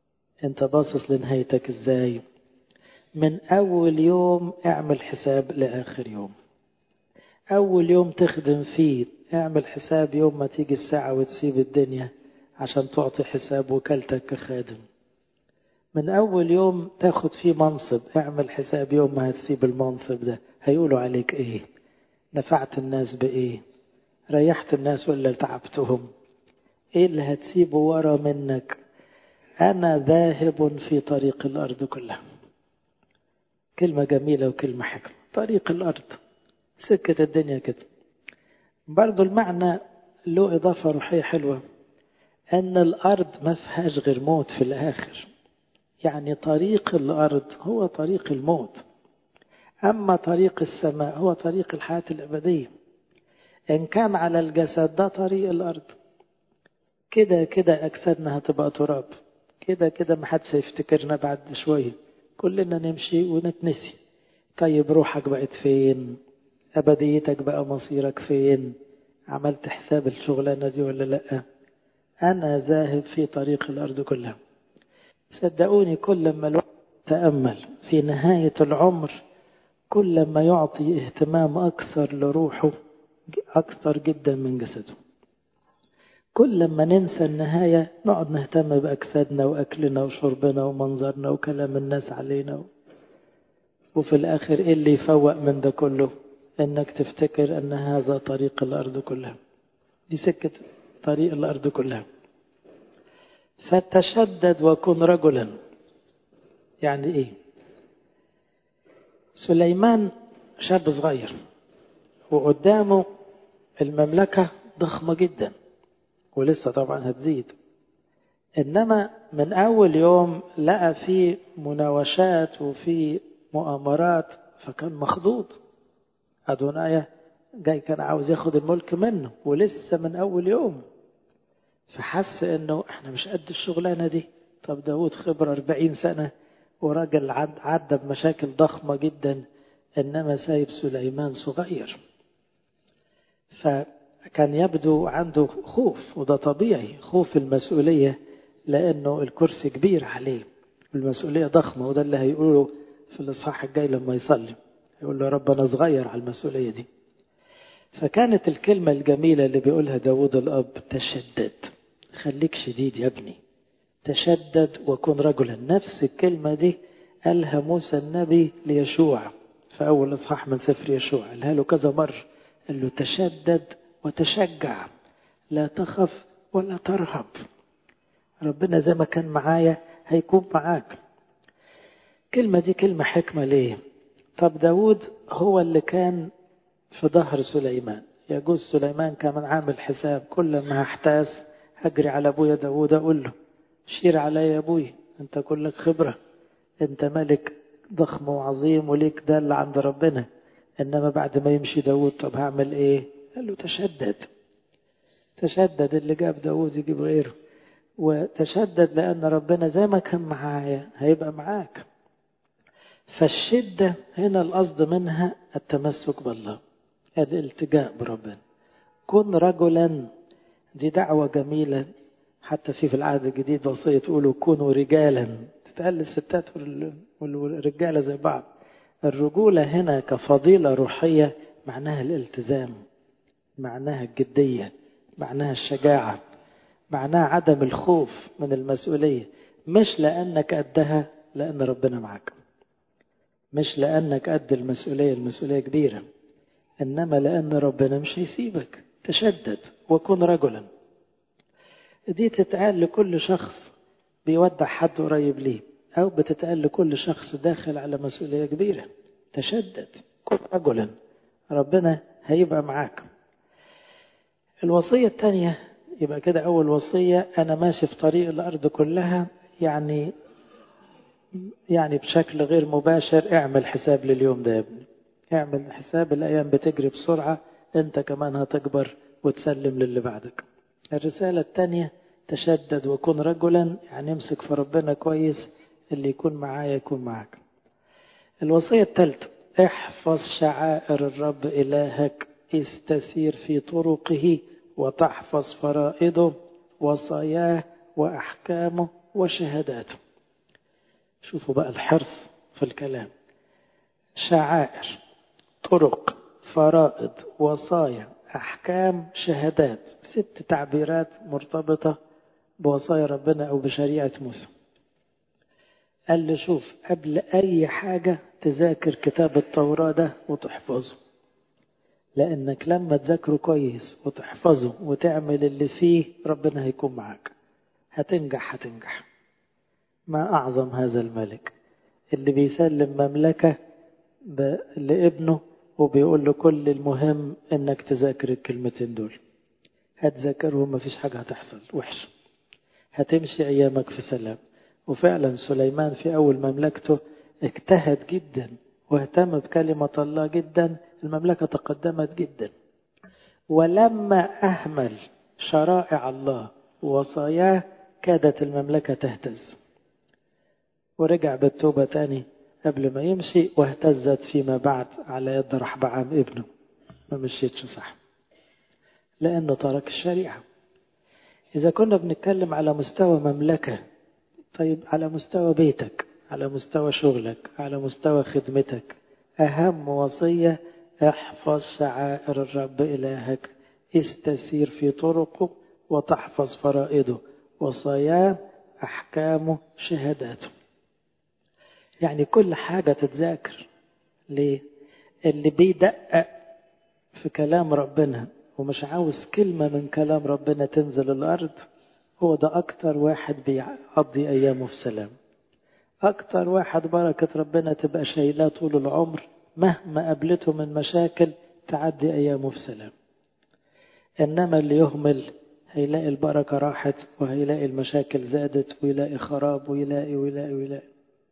انت باصص لنهايتك ازاي؟ من اول يوم اعمل حساب لاخر يوم. اول يوم تخدم فيه اعمل حساب يوم ما تيجي الساعة وتسيب الدنيا عشان تعطي حساب وكالتك كخادم. من اول يوم تاخد فيه منصب اعمل حساب يوم ما هتسيب المنصب ده هيقولوا عليك ايه، نفعت الناس بايه، ريحت الناس ولا تعبتهم، ايه اللي هتسيبه ورا منك. انا ذاهب في طريق الارض كلها. كلمة جميلة وكلمة حكمة. طريق الارض سكة الدنيا كده. برضو المعنى له اضافة روحية حلوة، ان الارض ما فيهاش غير موت في الاخر. يعني طريق الارض هو طريق الموت، اما طريق السماء هو طريق الحياة الابدية. ان كان على الجسد ده طريق الارض، كده كده أجسادنا هتبقى تراب، كده كده محدش هيفتكرنا بعد شوية، كلنا نمشي ونتنسي. طيب روحك بقت فين؟ أبديتك بقى مصيرك فين؟ عملت حساب الشغلانة دي ولا لأ؟ أنا ذاهب في طريق الأرض كلها. صدقوني كل ما الواحد تأمل في نهاية العمر كل ما يعطي اهتمام أكثر لروحه أكثر جدا من جسده. كل ما ننسى النهاية نقعد نهتم بأجسادنا وأكلنا وشربنا ومنظرنا وكلام الناس علينا، وفي الآخر إيه اللي يفوق من ده كله؟ إنك تفتكر أن هذا طريق الأرض كلها، دي سكة طريق الأرض كلها. فتشدد وكن رجلا. يعني إيه؟ سليمان شاب صغير وقدامه المملكة ضخمة جدا ولسه طبعا هتزيد، إنما من أول يوم لقى فيه مناوشات وفيه مؤامرات فكان مخضوض. أدونايا جاي كان عاوز ياخد الملك منه ولسه من أول يوم، فحس إنه إحنا مش قد الشغلانة دي. طب داود خبرة أربعين سنة وراجل عدى بمشاكل ضخمة جدا، إنما سايب سليمان صغير. فكان يبدو عنده خوف، وده طبيعي، خوف المسؤولية، لأنه الكرسي كبير عليه والمسؤولية ضخمة. وده اللي هيقوله في الإصحاح الجاي لما يصلي، يقول له رب أنا صغير على المسؤولية دي. فكانت الكلمة الجميلة اللي بيقولها داود الأب تشدد. خليك شديد يا ابني، تشدد وكن رجلا. نفس الكلمة دي قالها موسى النبي ليشوع في أول إصحاح من سفر يشوع، قالها له كذا مرة، قال له تشدد وتشجع، لا تخف ولا ترهب. ربنا زي ما كان معايا هيكون معاك. كلمة دي كلمة حكمة. ليه؟ طب داود هو اللي كان في ظهر سليمان. يجوز سليمان كان عامل حساب كل ما هحتاس هجري على أبويا داود أقول له شير علي يا أبوي، أنت كلك خبرة، أنت ملك ضخم وعظيم وليك دل عند ربنا. إنما بعد ما يمشي داود طب هعمل إيه؟ قال له تشدد. تشدد، اللي جاب داود يجيب غيره. وتشدد لأن ربنا زي ما كان معايا هيبقى معاك. فالشدة هنا القصد منها التمسك بالله، الالتجاء بربنا. كن رجلا، دي دعوة جميلة. حتى في في العهد الجديد وصية تقولوا كونوا رجالا، تتقال الستات والرجالة زي بعض. الرجولة هنا كفضيلة روحية معناها الالتزام، معناها الجدية، معناها الشجاعة، معناها عدم الخوف من المسؤولية. مش لأنك قدها، لأن ربنا معك. مش لأنك قد المسؤولية، المسؤولية كبيرة، إنما لأن ربنا مش هيسيبك. تشدد وكن رجلا. دي تتقال لكل شخص بيودع حد قريب ليه، أو بتتقال لكل شخص داخل على مسؤولية كبيرة. تشدد، كن رجلا، ربنا هيبقى معاك. الوصية الثانية يبقى كده، أول وصية أنا ماشي في طريق الأرض كلها، يعني يعني بشكل غير مباشر اعمل حساب لليوم ده يا ابني، اعمل حساب، الأيام بتجري بسرعة، أنت كمان هتكبر وتسلم للي بعدك. الرسالة الثانية تشدد وكن رجلا، يعني امسك في ربنا كويس، اللي يكون معايا يكون معاك. الوصية الثالثة احفظ شعائر الرب إلهك، استسير في طرقه وتحفظ فرائضه وصاياه وأحكامه وشهاداته. شوفوا بقى الحرص في الكلام. شعائر، طرق، فرائض، وصايا، أحكام، شهادات، ست تعبيرات مرتبطة بوصايا ربنا أو بشريعة موسى. قال لي شوف، قبل أي حاجة تذاكر كتاب التوراة ده وتحفظه، لأنك لما تذاكره كويس وتحفظه وتعمل اللي فيه ربنا هيكون معك، هتنجح هتنجح. ما أعظم هذا الملك اللي بيسلم مملكة لابنه وبيقول له كل المهم انك تذاكر الكلمتين دول. هتذاكرهم مفيش حاجة هتحصل وحش، هتمشي ايامك في سلام. وفعلا سليمان في اول مملكته اجتهد جدا واهتم بكلمة الله جدا، المملكة تقدمت جدا. ولما اهمل شرائع الله ووصاياه كادت المملكة تهتز، ورجع بالتوبة تاني قبل ما يمشي، واهتزت فيما بعد على يد رحبعام ابنه. ما مشيتش صح لأنه ترك الشريعة. إذا كنا بنتكلم على مستوى مملكة، طيب على مستوى بيتك، على مستوى شغلك، على مستوى خدمتك، أهم وصية احفظ شعائر الرب إلهك، استسير في طرقه وتحفظ فرائضه، وصاياه، أحكامه، شهاداته. يعني كل حاجة تتذاكر. ليه؟ اللي بيدقق في كلام ربنا ومش عاوز كلمة من كلام ربنا تنزل الأرض، هو ده أكتر واحد بيقضي أيامه في سلام. أكتر واحد بركة ربنا تبقى شايلاه طول العمر، مهما قابلته من مشاكل تعدي أيامه في سلام. إنما اللي يهمل هيلاقي البركة راحت، وهيلاقي المشاكل زادت، ويلاقي خراب، ويلاقي ويلاقي ويلاقي.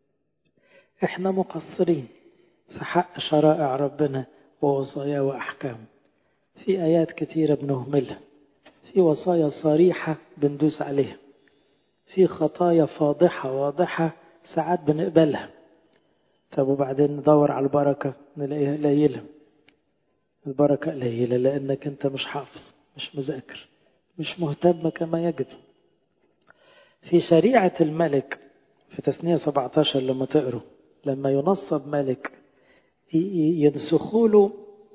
احنا مقصرين في حق شرائع ربنا ووصايا وأحكام. في آيات كتيرة بنهملها، في وصايا صريحة بندوس عليها، في خطايا فاضحة واضحة ساعات بنقبلها. طب وبعدين ندور على البركة نلاقيها قليلة. البركة قليلة لأنك أنت مش حافظ، مش مذاكر، مش مهتم كما يجب. في شريعة الملك في تثنية سبعة عشر لما تقروا، لما ينصب ملك ينسخوا له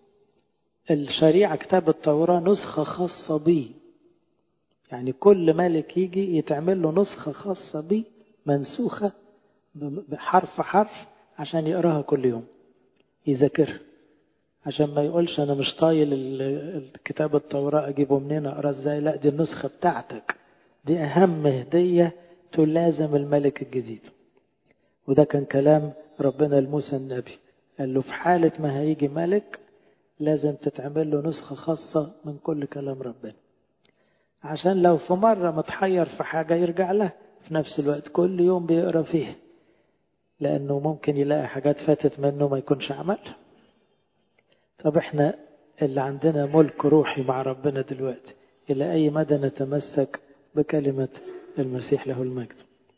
الشريعة كتاب التوراة نسخة خاصة به. يعني كل ملك يجي يتعمل له نسخة خاصة به منسوخة بحرف حرف عشان يقراها كل يوم يذاكرها، عشان ما يقولش أنا مش طايل الكتاب التوراة أجيبه منين أقرأ إزاي. لا، دي النسخة بتاعتك، دي أهم هدية تلازم الملك الجديد. وده كان كلام ربنا لموسى النبي، قال له في حالة ما هيجي ملك لازم تتعمل له نسخة خاصة من كل كلام ربنا، عشان لو في مرة متحير في حاجة يرجع لها في نفس الوقت كل يوم بيقرأ فيه، لأنه ممكن يلاقي حاجات فاتت منه ما يكونش عملها. طب احنا اللي عندنا ملك روحي مع ربنا دلوقتي، إلى أي مدى نتمسك بكلمة المسيح له المجد؟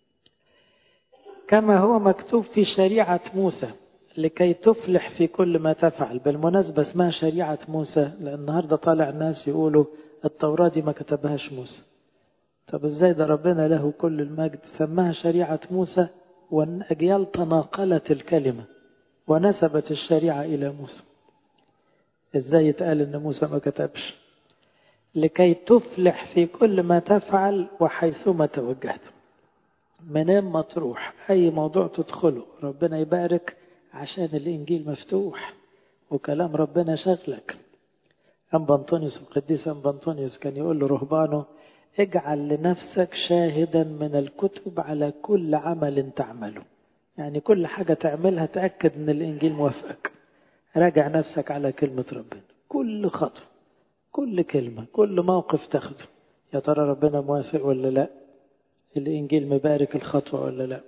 كما هو مكتوب في شريعة موسى لكي تفلح في كل ما تفعل. بالمناسبة اسمها شريعة موسى لأن النهاردة طالع الناس يقولوا التوراة دي ما كتبهاش موسى. طب ازاي ده ربنا له كل المجد سماها شريعة موسى، والأجيال تناقلت الكلمة ونسبت الشريعة إلى موسى. ازاي يتقال ان موسى ما كتبش؟ لكي تفلح في كل ما تفعل وحيثما توجهت. منين ما تروح أي موضوع تدخله ربنا يبارك، عشان الإنجيل مفتوح وكلام ربنا شغلك. أنبا أنطونيوس القديس أنبا أنطونيوس كان يقول له رهبانه اجعل لنفسك شاهدا من الكتب على كل عمل تعمله. يعني كل حاجة تعملها تأكد أن الإنجيل موافقك. راجع نفسك على كلمة ربنا، كل خطوة، كل كلمة، كل موقف تاخده، يا ترى ربنا موافق ولا لا؟ الإنجيل مبارك الخطوة ولا لا؟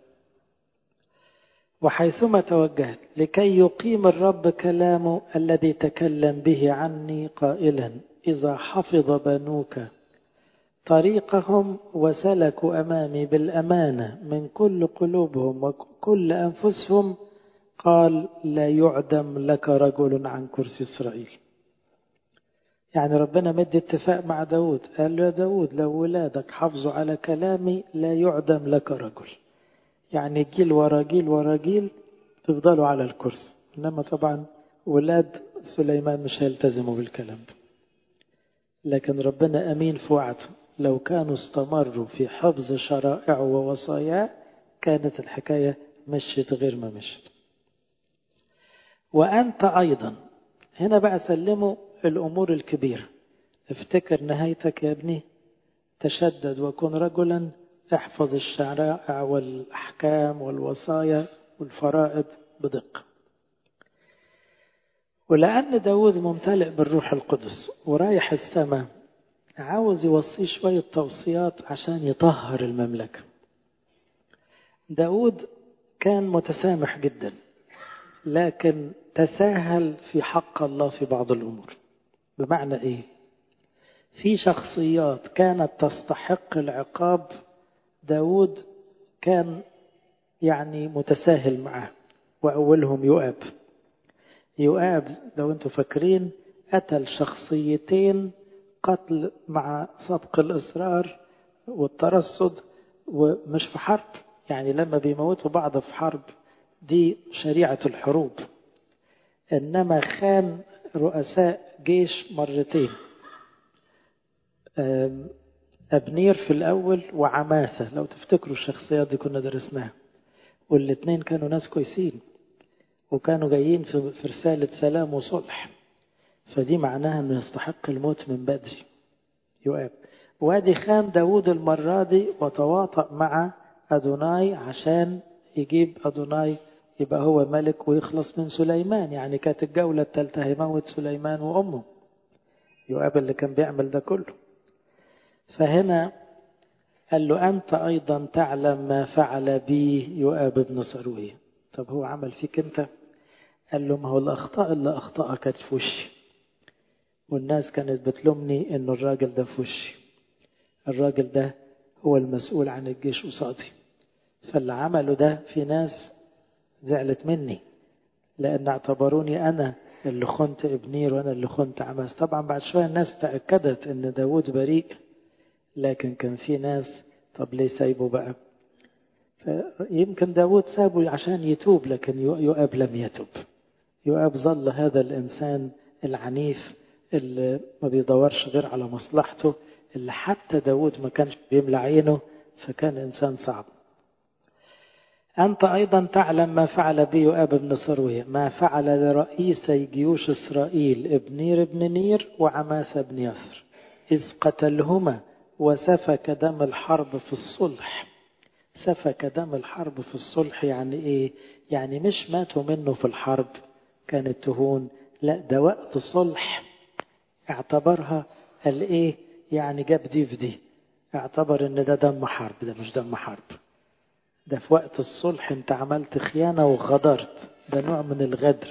وحيثما توجهت لكي يقيم الرب كلامه الذي تكلم به عني قائلا إذا حفظ بنوك طريقهم وسلكوا أمامي بالأمانة من كل قلوبهم وكل أنفسهم، قال لا يعدم لك رجل عن كرسي إسرائيل. يعني ربنا مدي اتفاق مع داود، قال له يا داود لو ولادك حافظوا على كلامي لا يعدم لك رجل. يعني جيل ورا جيل ورا جيل تفضلوا على الكرسي. إنما طبعا ولاد سليمان مش هيلتزموا بالكلام ده، لكن ربنا أمين في وعده، لو كانوا استمروا في حفظ شرائعه ووصاياه كانت الحكاية مشيت غير ما مشيت. وأنت أيضا، هنا بقى سلموا الأمور الكبيرة، افتكر نهايتك يا ابني، تشدد وكن رجلا، احفظ الشرائع والأحكام والوصايا والفرائض بدقة. ولأن داود ممتلئ بالروح القدس ورايح السماء، عاوز يوصيه شوية توصيات عشان يطهر المملكة. داود كان متسامح جدا، لكن تساهل في حق الله في بعض الأمور. بمعنى إيه؟ في شخصيات كانت تستحق العقاب، داود كان يعني متساهل معه، وأولهم يؤاب. يؤاب لو أنتم فاكرين قتل شخصيتين قتل مع سبق الإصرار والترصد، ومش في حرب، يعني لما بيموتوا بعض في حرب دي شريعة الحروب، إنما خان رؤساء جيش مرتين، أبنير في الأول وعماسة، لو تفتكروا الشخصيات دي كنا درسناها، والاثنين كانوا ناس كويسين وكانوا جايين في رسالة سلام وصلح، فدي معناها أنه يستحق الموت من بدري يؤاب. وادي خان داود المرة دي وتواطأ مع أدوناي عشان يجيب أدوناي يبقى هو ملك ويخلص من سليمان، يعني كانت الجولة الثالثة هيموت سليمان وأمه، يؤاب اللي كان بيعمل ده كله. فهنا قال له أنت أيضا تعلم ما فعل بي يؤاب بن صروية. طب هو عمل فيك أنت؟ قال له ما هو الأخطاء اللي أخطأها كانت في وشي، والناس كانت بتلومني إنه الراجل ده في وشي، الراجل ده هو المسؤول عن الجيش قصادي، فاللي عمله ده في ناس زعلت مني لأن اعتبروني أنا اللي خنت ابنير وأنا اللي خنت عماس. طبعا بعد شوية الناس تأكدت إن داود بريء، لكن كان في ناس طب ليه سايبه بقى؟ يمكن داود سابه عشان يتوب، لكن يؤاب لم يتوب. يؤاب ظل هذا الإنسان العنيف اللي ما بيدورش غير على مصلحته، اللي حتى داود ما كانش بيملى عينه، فكان إنسان صعب. أنت أيضا تعلم ما فعل بي يؤاب بن صروية، ما فعل لرئيسي جيوش إسرائيل ابنير بن نير وعماس بن يثر، إذ قتلهما وسفك دم الحرب في الصلح. سفك دم الحرب في الصلح يعني إيه؟ يعني مش ماتوا منه في الحرب كانت تهون، لا ده وقت صلح اعتبرها الإيه؟ يعني جاب دي في دي، اعتبر إن ده دم حرب، ده مش دم حرب، ده في وقت الصلح انت عملت خيانة وغدرت، ده نوع من الغدر.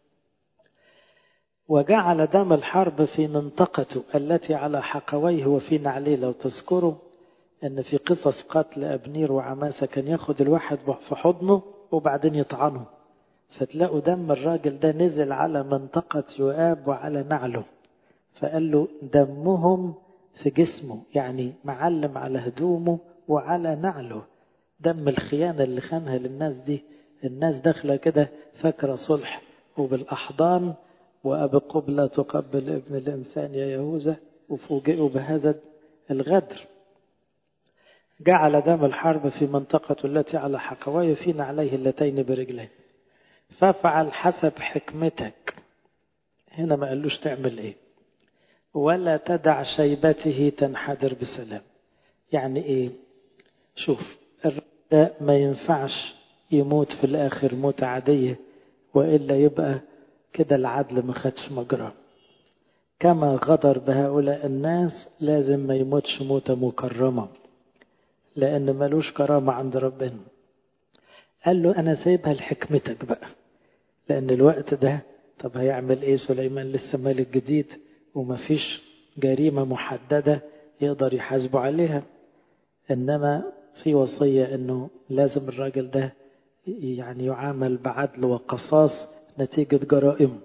وجعل دم الحرب في منطقته التي على حقويه وفي نعليه. لو تذكروا ان في قصص قتل أبنير وعماسة كان ياخد الواحد في حضنه وبعدين يطعنه، فتلاقوا دم الراجل ده نزل على منطقة يؤاب وعلى نعله، فقال له دمهم في جسمه، يعني معلم على هدومه وعلى نعله، دم الخيانة اللي خانها للناس دي. الناس داخلة كده فاكرة صلح وبالأحضان، وأبي قبلة تقبل ابن الإنسان يا يهوذا، وفوجئوا بهذا الغدر. جعل دم الحرب في منطقة التي على حقويه في نعليه اللتين برجلين، فافعل حسب حكمتك. هنا ما قالوش تعمل ايه، ولا تدع شيبته تنحدر بسلام. يعني ايه؟ شوف ده ما ينفعش يموت في الآخر موت عادية، وإلا يبقى كده العدل ما خدش مجرى. كما غدر بهؤلاء الناس لازم ما يموتش موتة مكرمة، لأن ملوش كرامة عند ربنا. قال له أنا سايبها لحكمتك بقى، لأن الوقت ده طب هيعمل إيه سليمان؟ لسه ملك جديد ومفيش جريمة محددة يقدر يحاسبه عليها، إنما في وصية إنه لازم الراجل ده يعني يعامل بعدل وقصاص نتيجة جرائم،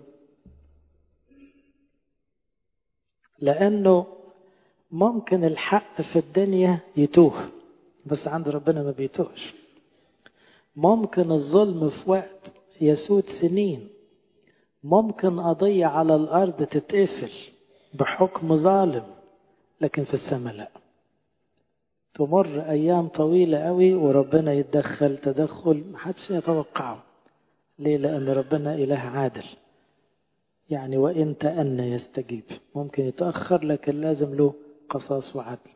لأنه ممكن الحق في الدنيا يتوه بس عند ربنا ما بيتوهش. ممكن الظلم في وقت يسود سنين، ممكن قضية على الأرض تتقفل بحكم ظالم، لكن في السماء لا. تمر أيام طويلة قوي وربنا يتدخل تدخل محدش يتوقعه. ليه؟ لأن ربنا إله عادل. يعني وإن تأنى يستجيب، ممكن يتأخر لكن لازم له قصاص وعدل.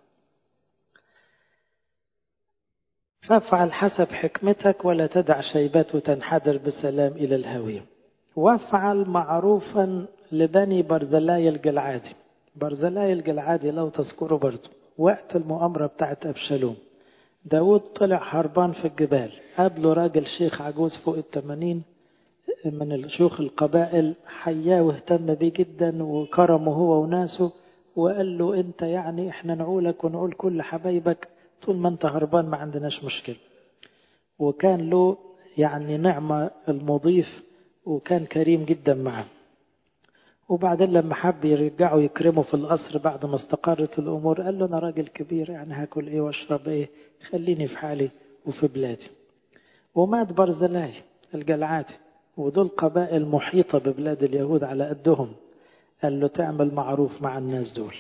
فافعل حسب حكمتك ولا تدع شيبته تنحدر بسلام إلى الهاوية. وافعل معروفا لبني برزلاي الجلعادي. برزلاي الجلعادي لو تذكروا برضو وقت المؤامرة بتاعت أبشالوم، داود طلع هربان في الجبال، قابله راجل شيخ عجوز فوق الثمانين من الشيوخ القبائل، حياه واهتم بيه جدا وكرمه هو وناسه، وقال له انت يعني احنا نعولك ونعول كل حبايبك، طول ما انت هربان ما عندناش مشكلة. وكان له يعني نعمة المضيف، وكان كريم جدا معه. وبعدين لما حب يرجعه يكرمه في القصر بعد ما استقرت الأمور، قال له أنا راجل كبير يعني هاكل إيه واشرب إيه، خليني في حالي وفي بلادي. ومات برزلاي الجلعادي، ودول قبائل محيطة ببلاد اليهود على قدهم. قال له تعمل معروف مع الناس دول،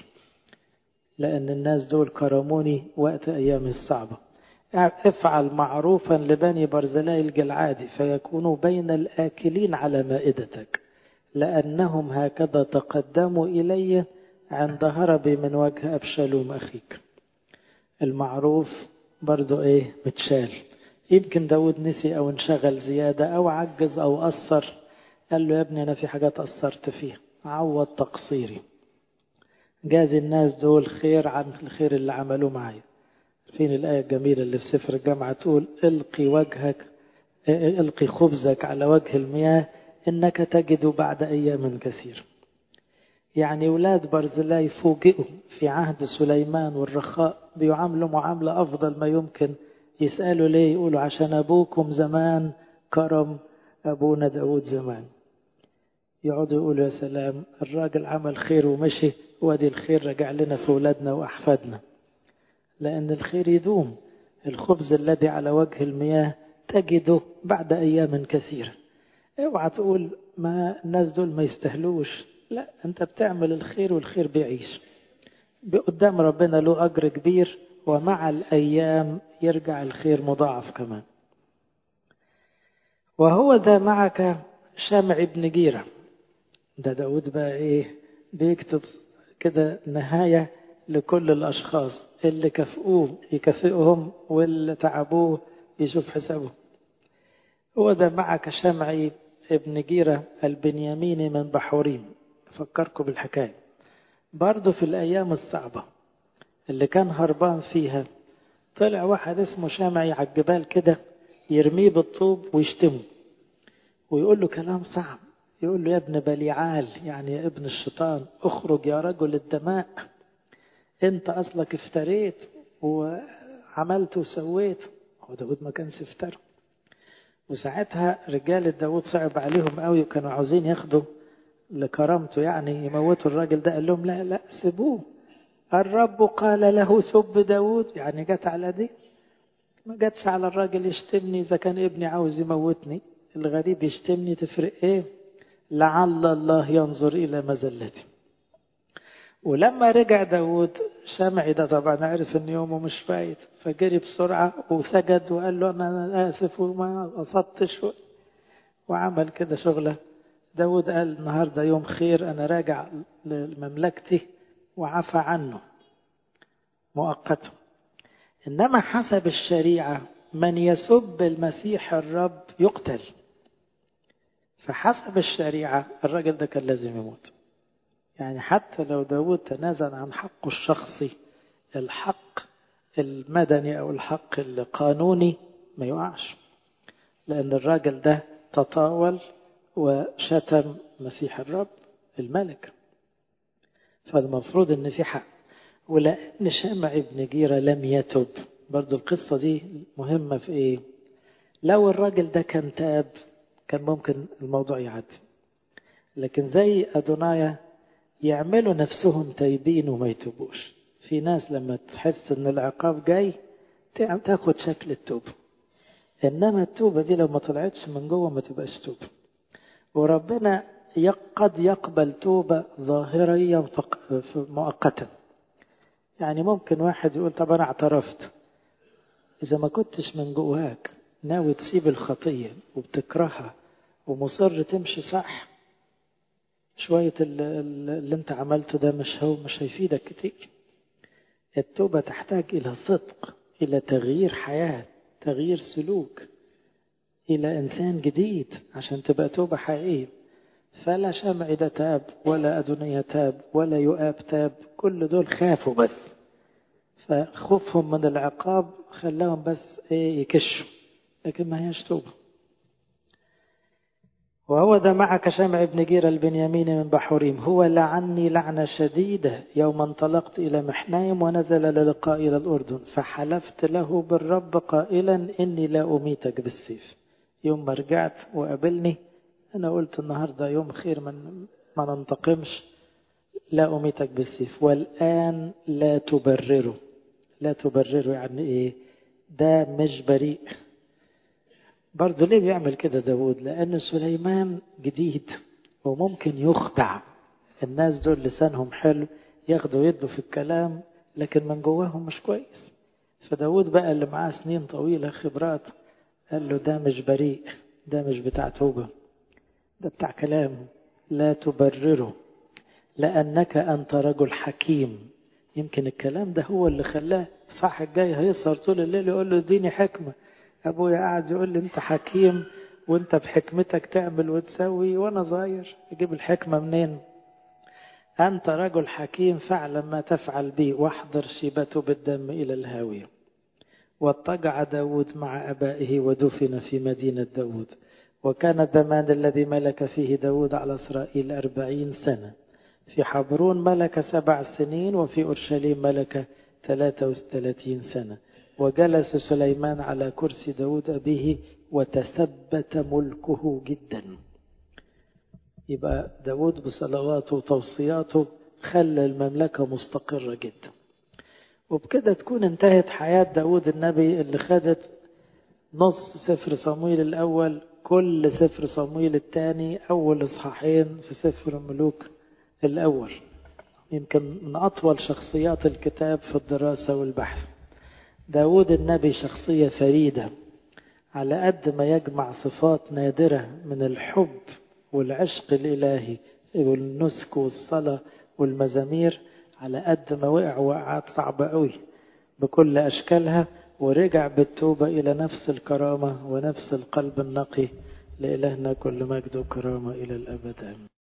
لأن الناس دول كرموني وقت أيامي الصعبة. افعل معروفا لبني برزلاي الجلعادي فيكونوا بين الآكلين على مائدتك، لأنهم هكذا تقدموا إلي عند هربي من وجه أبشالوم أخيك. المعروف برضو إيه متشال. يمكن داود نسي أو انشغل زيادة أو عجز أو قصر، قال له يا ابني أنا في حاجات قصرت فيها، عوض تقصيري. جاز الناس دول خير عن الخير اللي عملوه معايا. فين الآية الجميلة اللي في سفر الجامعة تقول القي وجهك القي خبزك على وجه المياه إنك تجد بعد أيام كثير. يعني ولاد برزلاي فوجئوا في عهد سليمان والرخاء بيعاملوا معاملة أفضل ما يمكن. يسألوا ليه؟ يقولوا عشان أبوكم زمان كرم أبونا داود زمان. يقعدوا يقولوا يا سلام الراجل عمل خير ومشي، وادي الخير رجع لنا في ولادنا وأحفادنا. لأن الخير يدوم. الخبز الذي على وجه المياه تجده بعد أيام كثيرة. اوعى تقول ما الناس دول ما يستهلوش، لا، انت بتعمل الخير والخير بيعيش قدام ربنا، له أجر كبير، ومع الأيام يرجع الخير مضاعف كمان. وهو ذا معك شمع بن جيرة. ده داود بقى ايه بيكتب كده نهاية لكل الأشخاص اللي كفؤوه يكافئهم واللي تعبوه يشوف حسابه. هو ذا معك شمع ابن جيرة البنياميني من بحوريم. أفكركم بالحكاية برضو في الأيام الصعبة اللي كان هربان فيها. طلع واحد اسمه شمعي على الجبال كده يرميه بالطوب ويشتمه ويقول له كلام صعب. يقول له يا ابن بليعال، يعني يا ابن الشيطان، اخرج يا رجل الدماء، انت اصلك افتريت وعملت وسويت. هو داود ما كانش افترى. وساعتها رجال داود صعب عليهم قوي وكانوا عاوزين ياخدوا لكرامته يعني يموتوا الراجل ده. قال لهم لا لا سيبوه، الرب قال له سب داود. يعني جت على دي، ما جتش على الراجل يشتمني. إذا كان ابني عاوز يموتني، الغريب يشتمني تفرق ايه؟ لعل الله ينظر إلى مزلتي. ولما رجع داود شمعي ده طبعا عرف ان يومه مش فايت، فجري بسرعة وسجد وقال له أنا آسف وما قصدتش، وعمل كده شغلة. داود قال النهاردة يوم خير، أنا راجع لمملكتي وعفى عنه مؤقتا. إنما حسب الشريعة من يسب المسيح الرب يقتل. فحسب الشريعة الرجل ده كان لازم يموت. يعني حتى لو داود تنازل عن حقه الشخصي، الحق المدني أو الحق القانوني ما يقعش، لأن الراجل ده تطاول وشتم مسيح الرب الملك، فالمفروض ان في حق. ولأن شمع ابن جيرة لم يتب، برضو القصة دي مهمة في ايه؟ لو الراجل ده كان تاب كان ممكن الموضوع يعدي، لكن زي أدونايا يعملوا نفسهم تايبين وما يتوبوش. في ناس لما تحس ان العقاب جاي تاخد شكل التوب، إنما التوبة دي لو ما طلعتش من جوه ما تبقاش توبة. وربنا قد يقبل توبة ظاهريا مؤقتا. يعني ممكن واحد يقول طب أنا اعترفت، إذا ما كنتش من جواك ناوي تسيب الخطية وبتكرهها ومصر تمشي صح، شوية اللي انت عملته ده مش هو مش هيفيدك كتير. التوبة تحتاج إلى صدق، إلى تغيير حياة، تغيير سلوك، إلى إنسان جديد عشان تبقى توبة حقيقية. فلا شمع ده تاب ولا أدونية تاب ولا يؤاب تاب، كل دول خافوا بس، فخوفهم من العقاب خلاهم بس ايه يكشوا، لكن ما هيش توبة. وهو ده معك شمع ابن جيرة البنياميني من بحوريم، هو لعني لعنة شديدة يوم انطلقت إلى محنايم ونزل للقاء إلى الأردن، فحلفت له بالرب قائلا إني لا أميتك بالسيف. يوم ما رجعت وقابلني أنا قلت النهاردة يوم خير، من ما ننتقمش، لا أميتك بالسيف والآن لا تبرره. لا تبرره يعني إيه؟ ده مش بريء. برضه ليه بيعمل كده داود؟ لأن سليمان جديد وممكن يخدع. الناس دول لسانهم حلو، ياخدوا يدوا في الكلام، لكن من جواهم مش كويس. فداود بقى اللي معاه سنين طويلة خبرات قال له ده مش بريء، ده مش بتاع توبة، ده بتاع كلام. لا تبرره لأنك أنت رجل حكيم. يمكن الكلام ده هو اللي خلاه صح الجاي هيسهر طول الليل يقول له اديني حكمة. أبويا قاعد يقول لي أنت حكيم وأنت بحكمتك تعمل وتسوي، وأنا صغير أجيب الحكمة منين؟ أنت رجل حكيم فاعلم ما تفعل بي واحضر شيبته بالدم إلى الهاوية. واضطجع داود مع أبائه ودفن في مدينة داود. وكان الزمان الذي ملك فيه داود على إسرائيل أربعين سنة. في حبرون ملك سبع سنين، وفي أورشليم ملك ثلاثة وثلاثين سنة. وجلس سليمان على كرسي داود أبيه وتثبت ملكه جدا. يبقى داود بصلواته وتوصياته خلى المملكة مستقرة جدا. وبكده تكون انتهت حياة داود النبي اللي خدت نص سفر صمويل الأول، كل سفر صمويل الثاني، أول إصحاحين في سفر الملوك الأول. يمكن من أطول شخصيات الكتاب في الدراسة والبحث. داود النبي شخصية فريدة، على قد ما يجمع صفات نادرة من الحب والعشق الإلهي والنسك والصلاة والمزامير، على قد ما وقع وقعات صعبة قوي بكل أشكالها، ورجع بالتوبة إلى نفس الكرامة ونفس القلب النقي. لإلهنا كل مجد وكرامة إلى الأبد.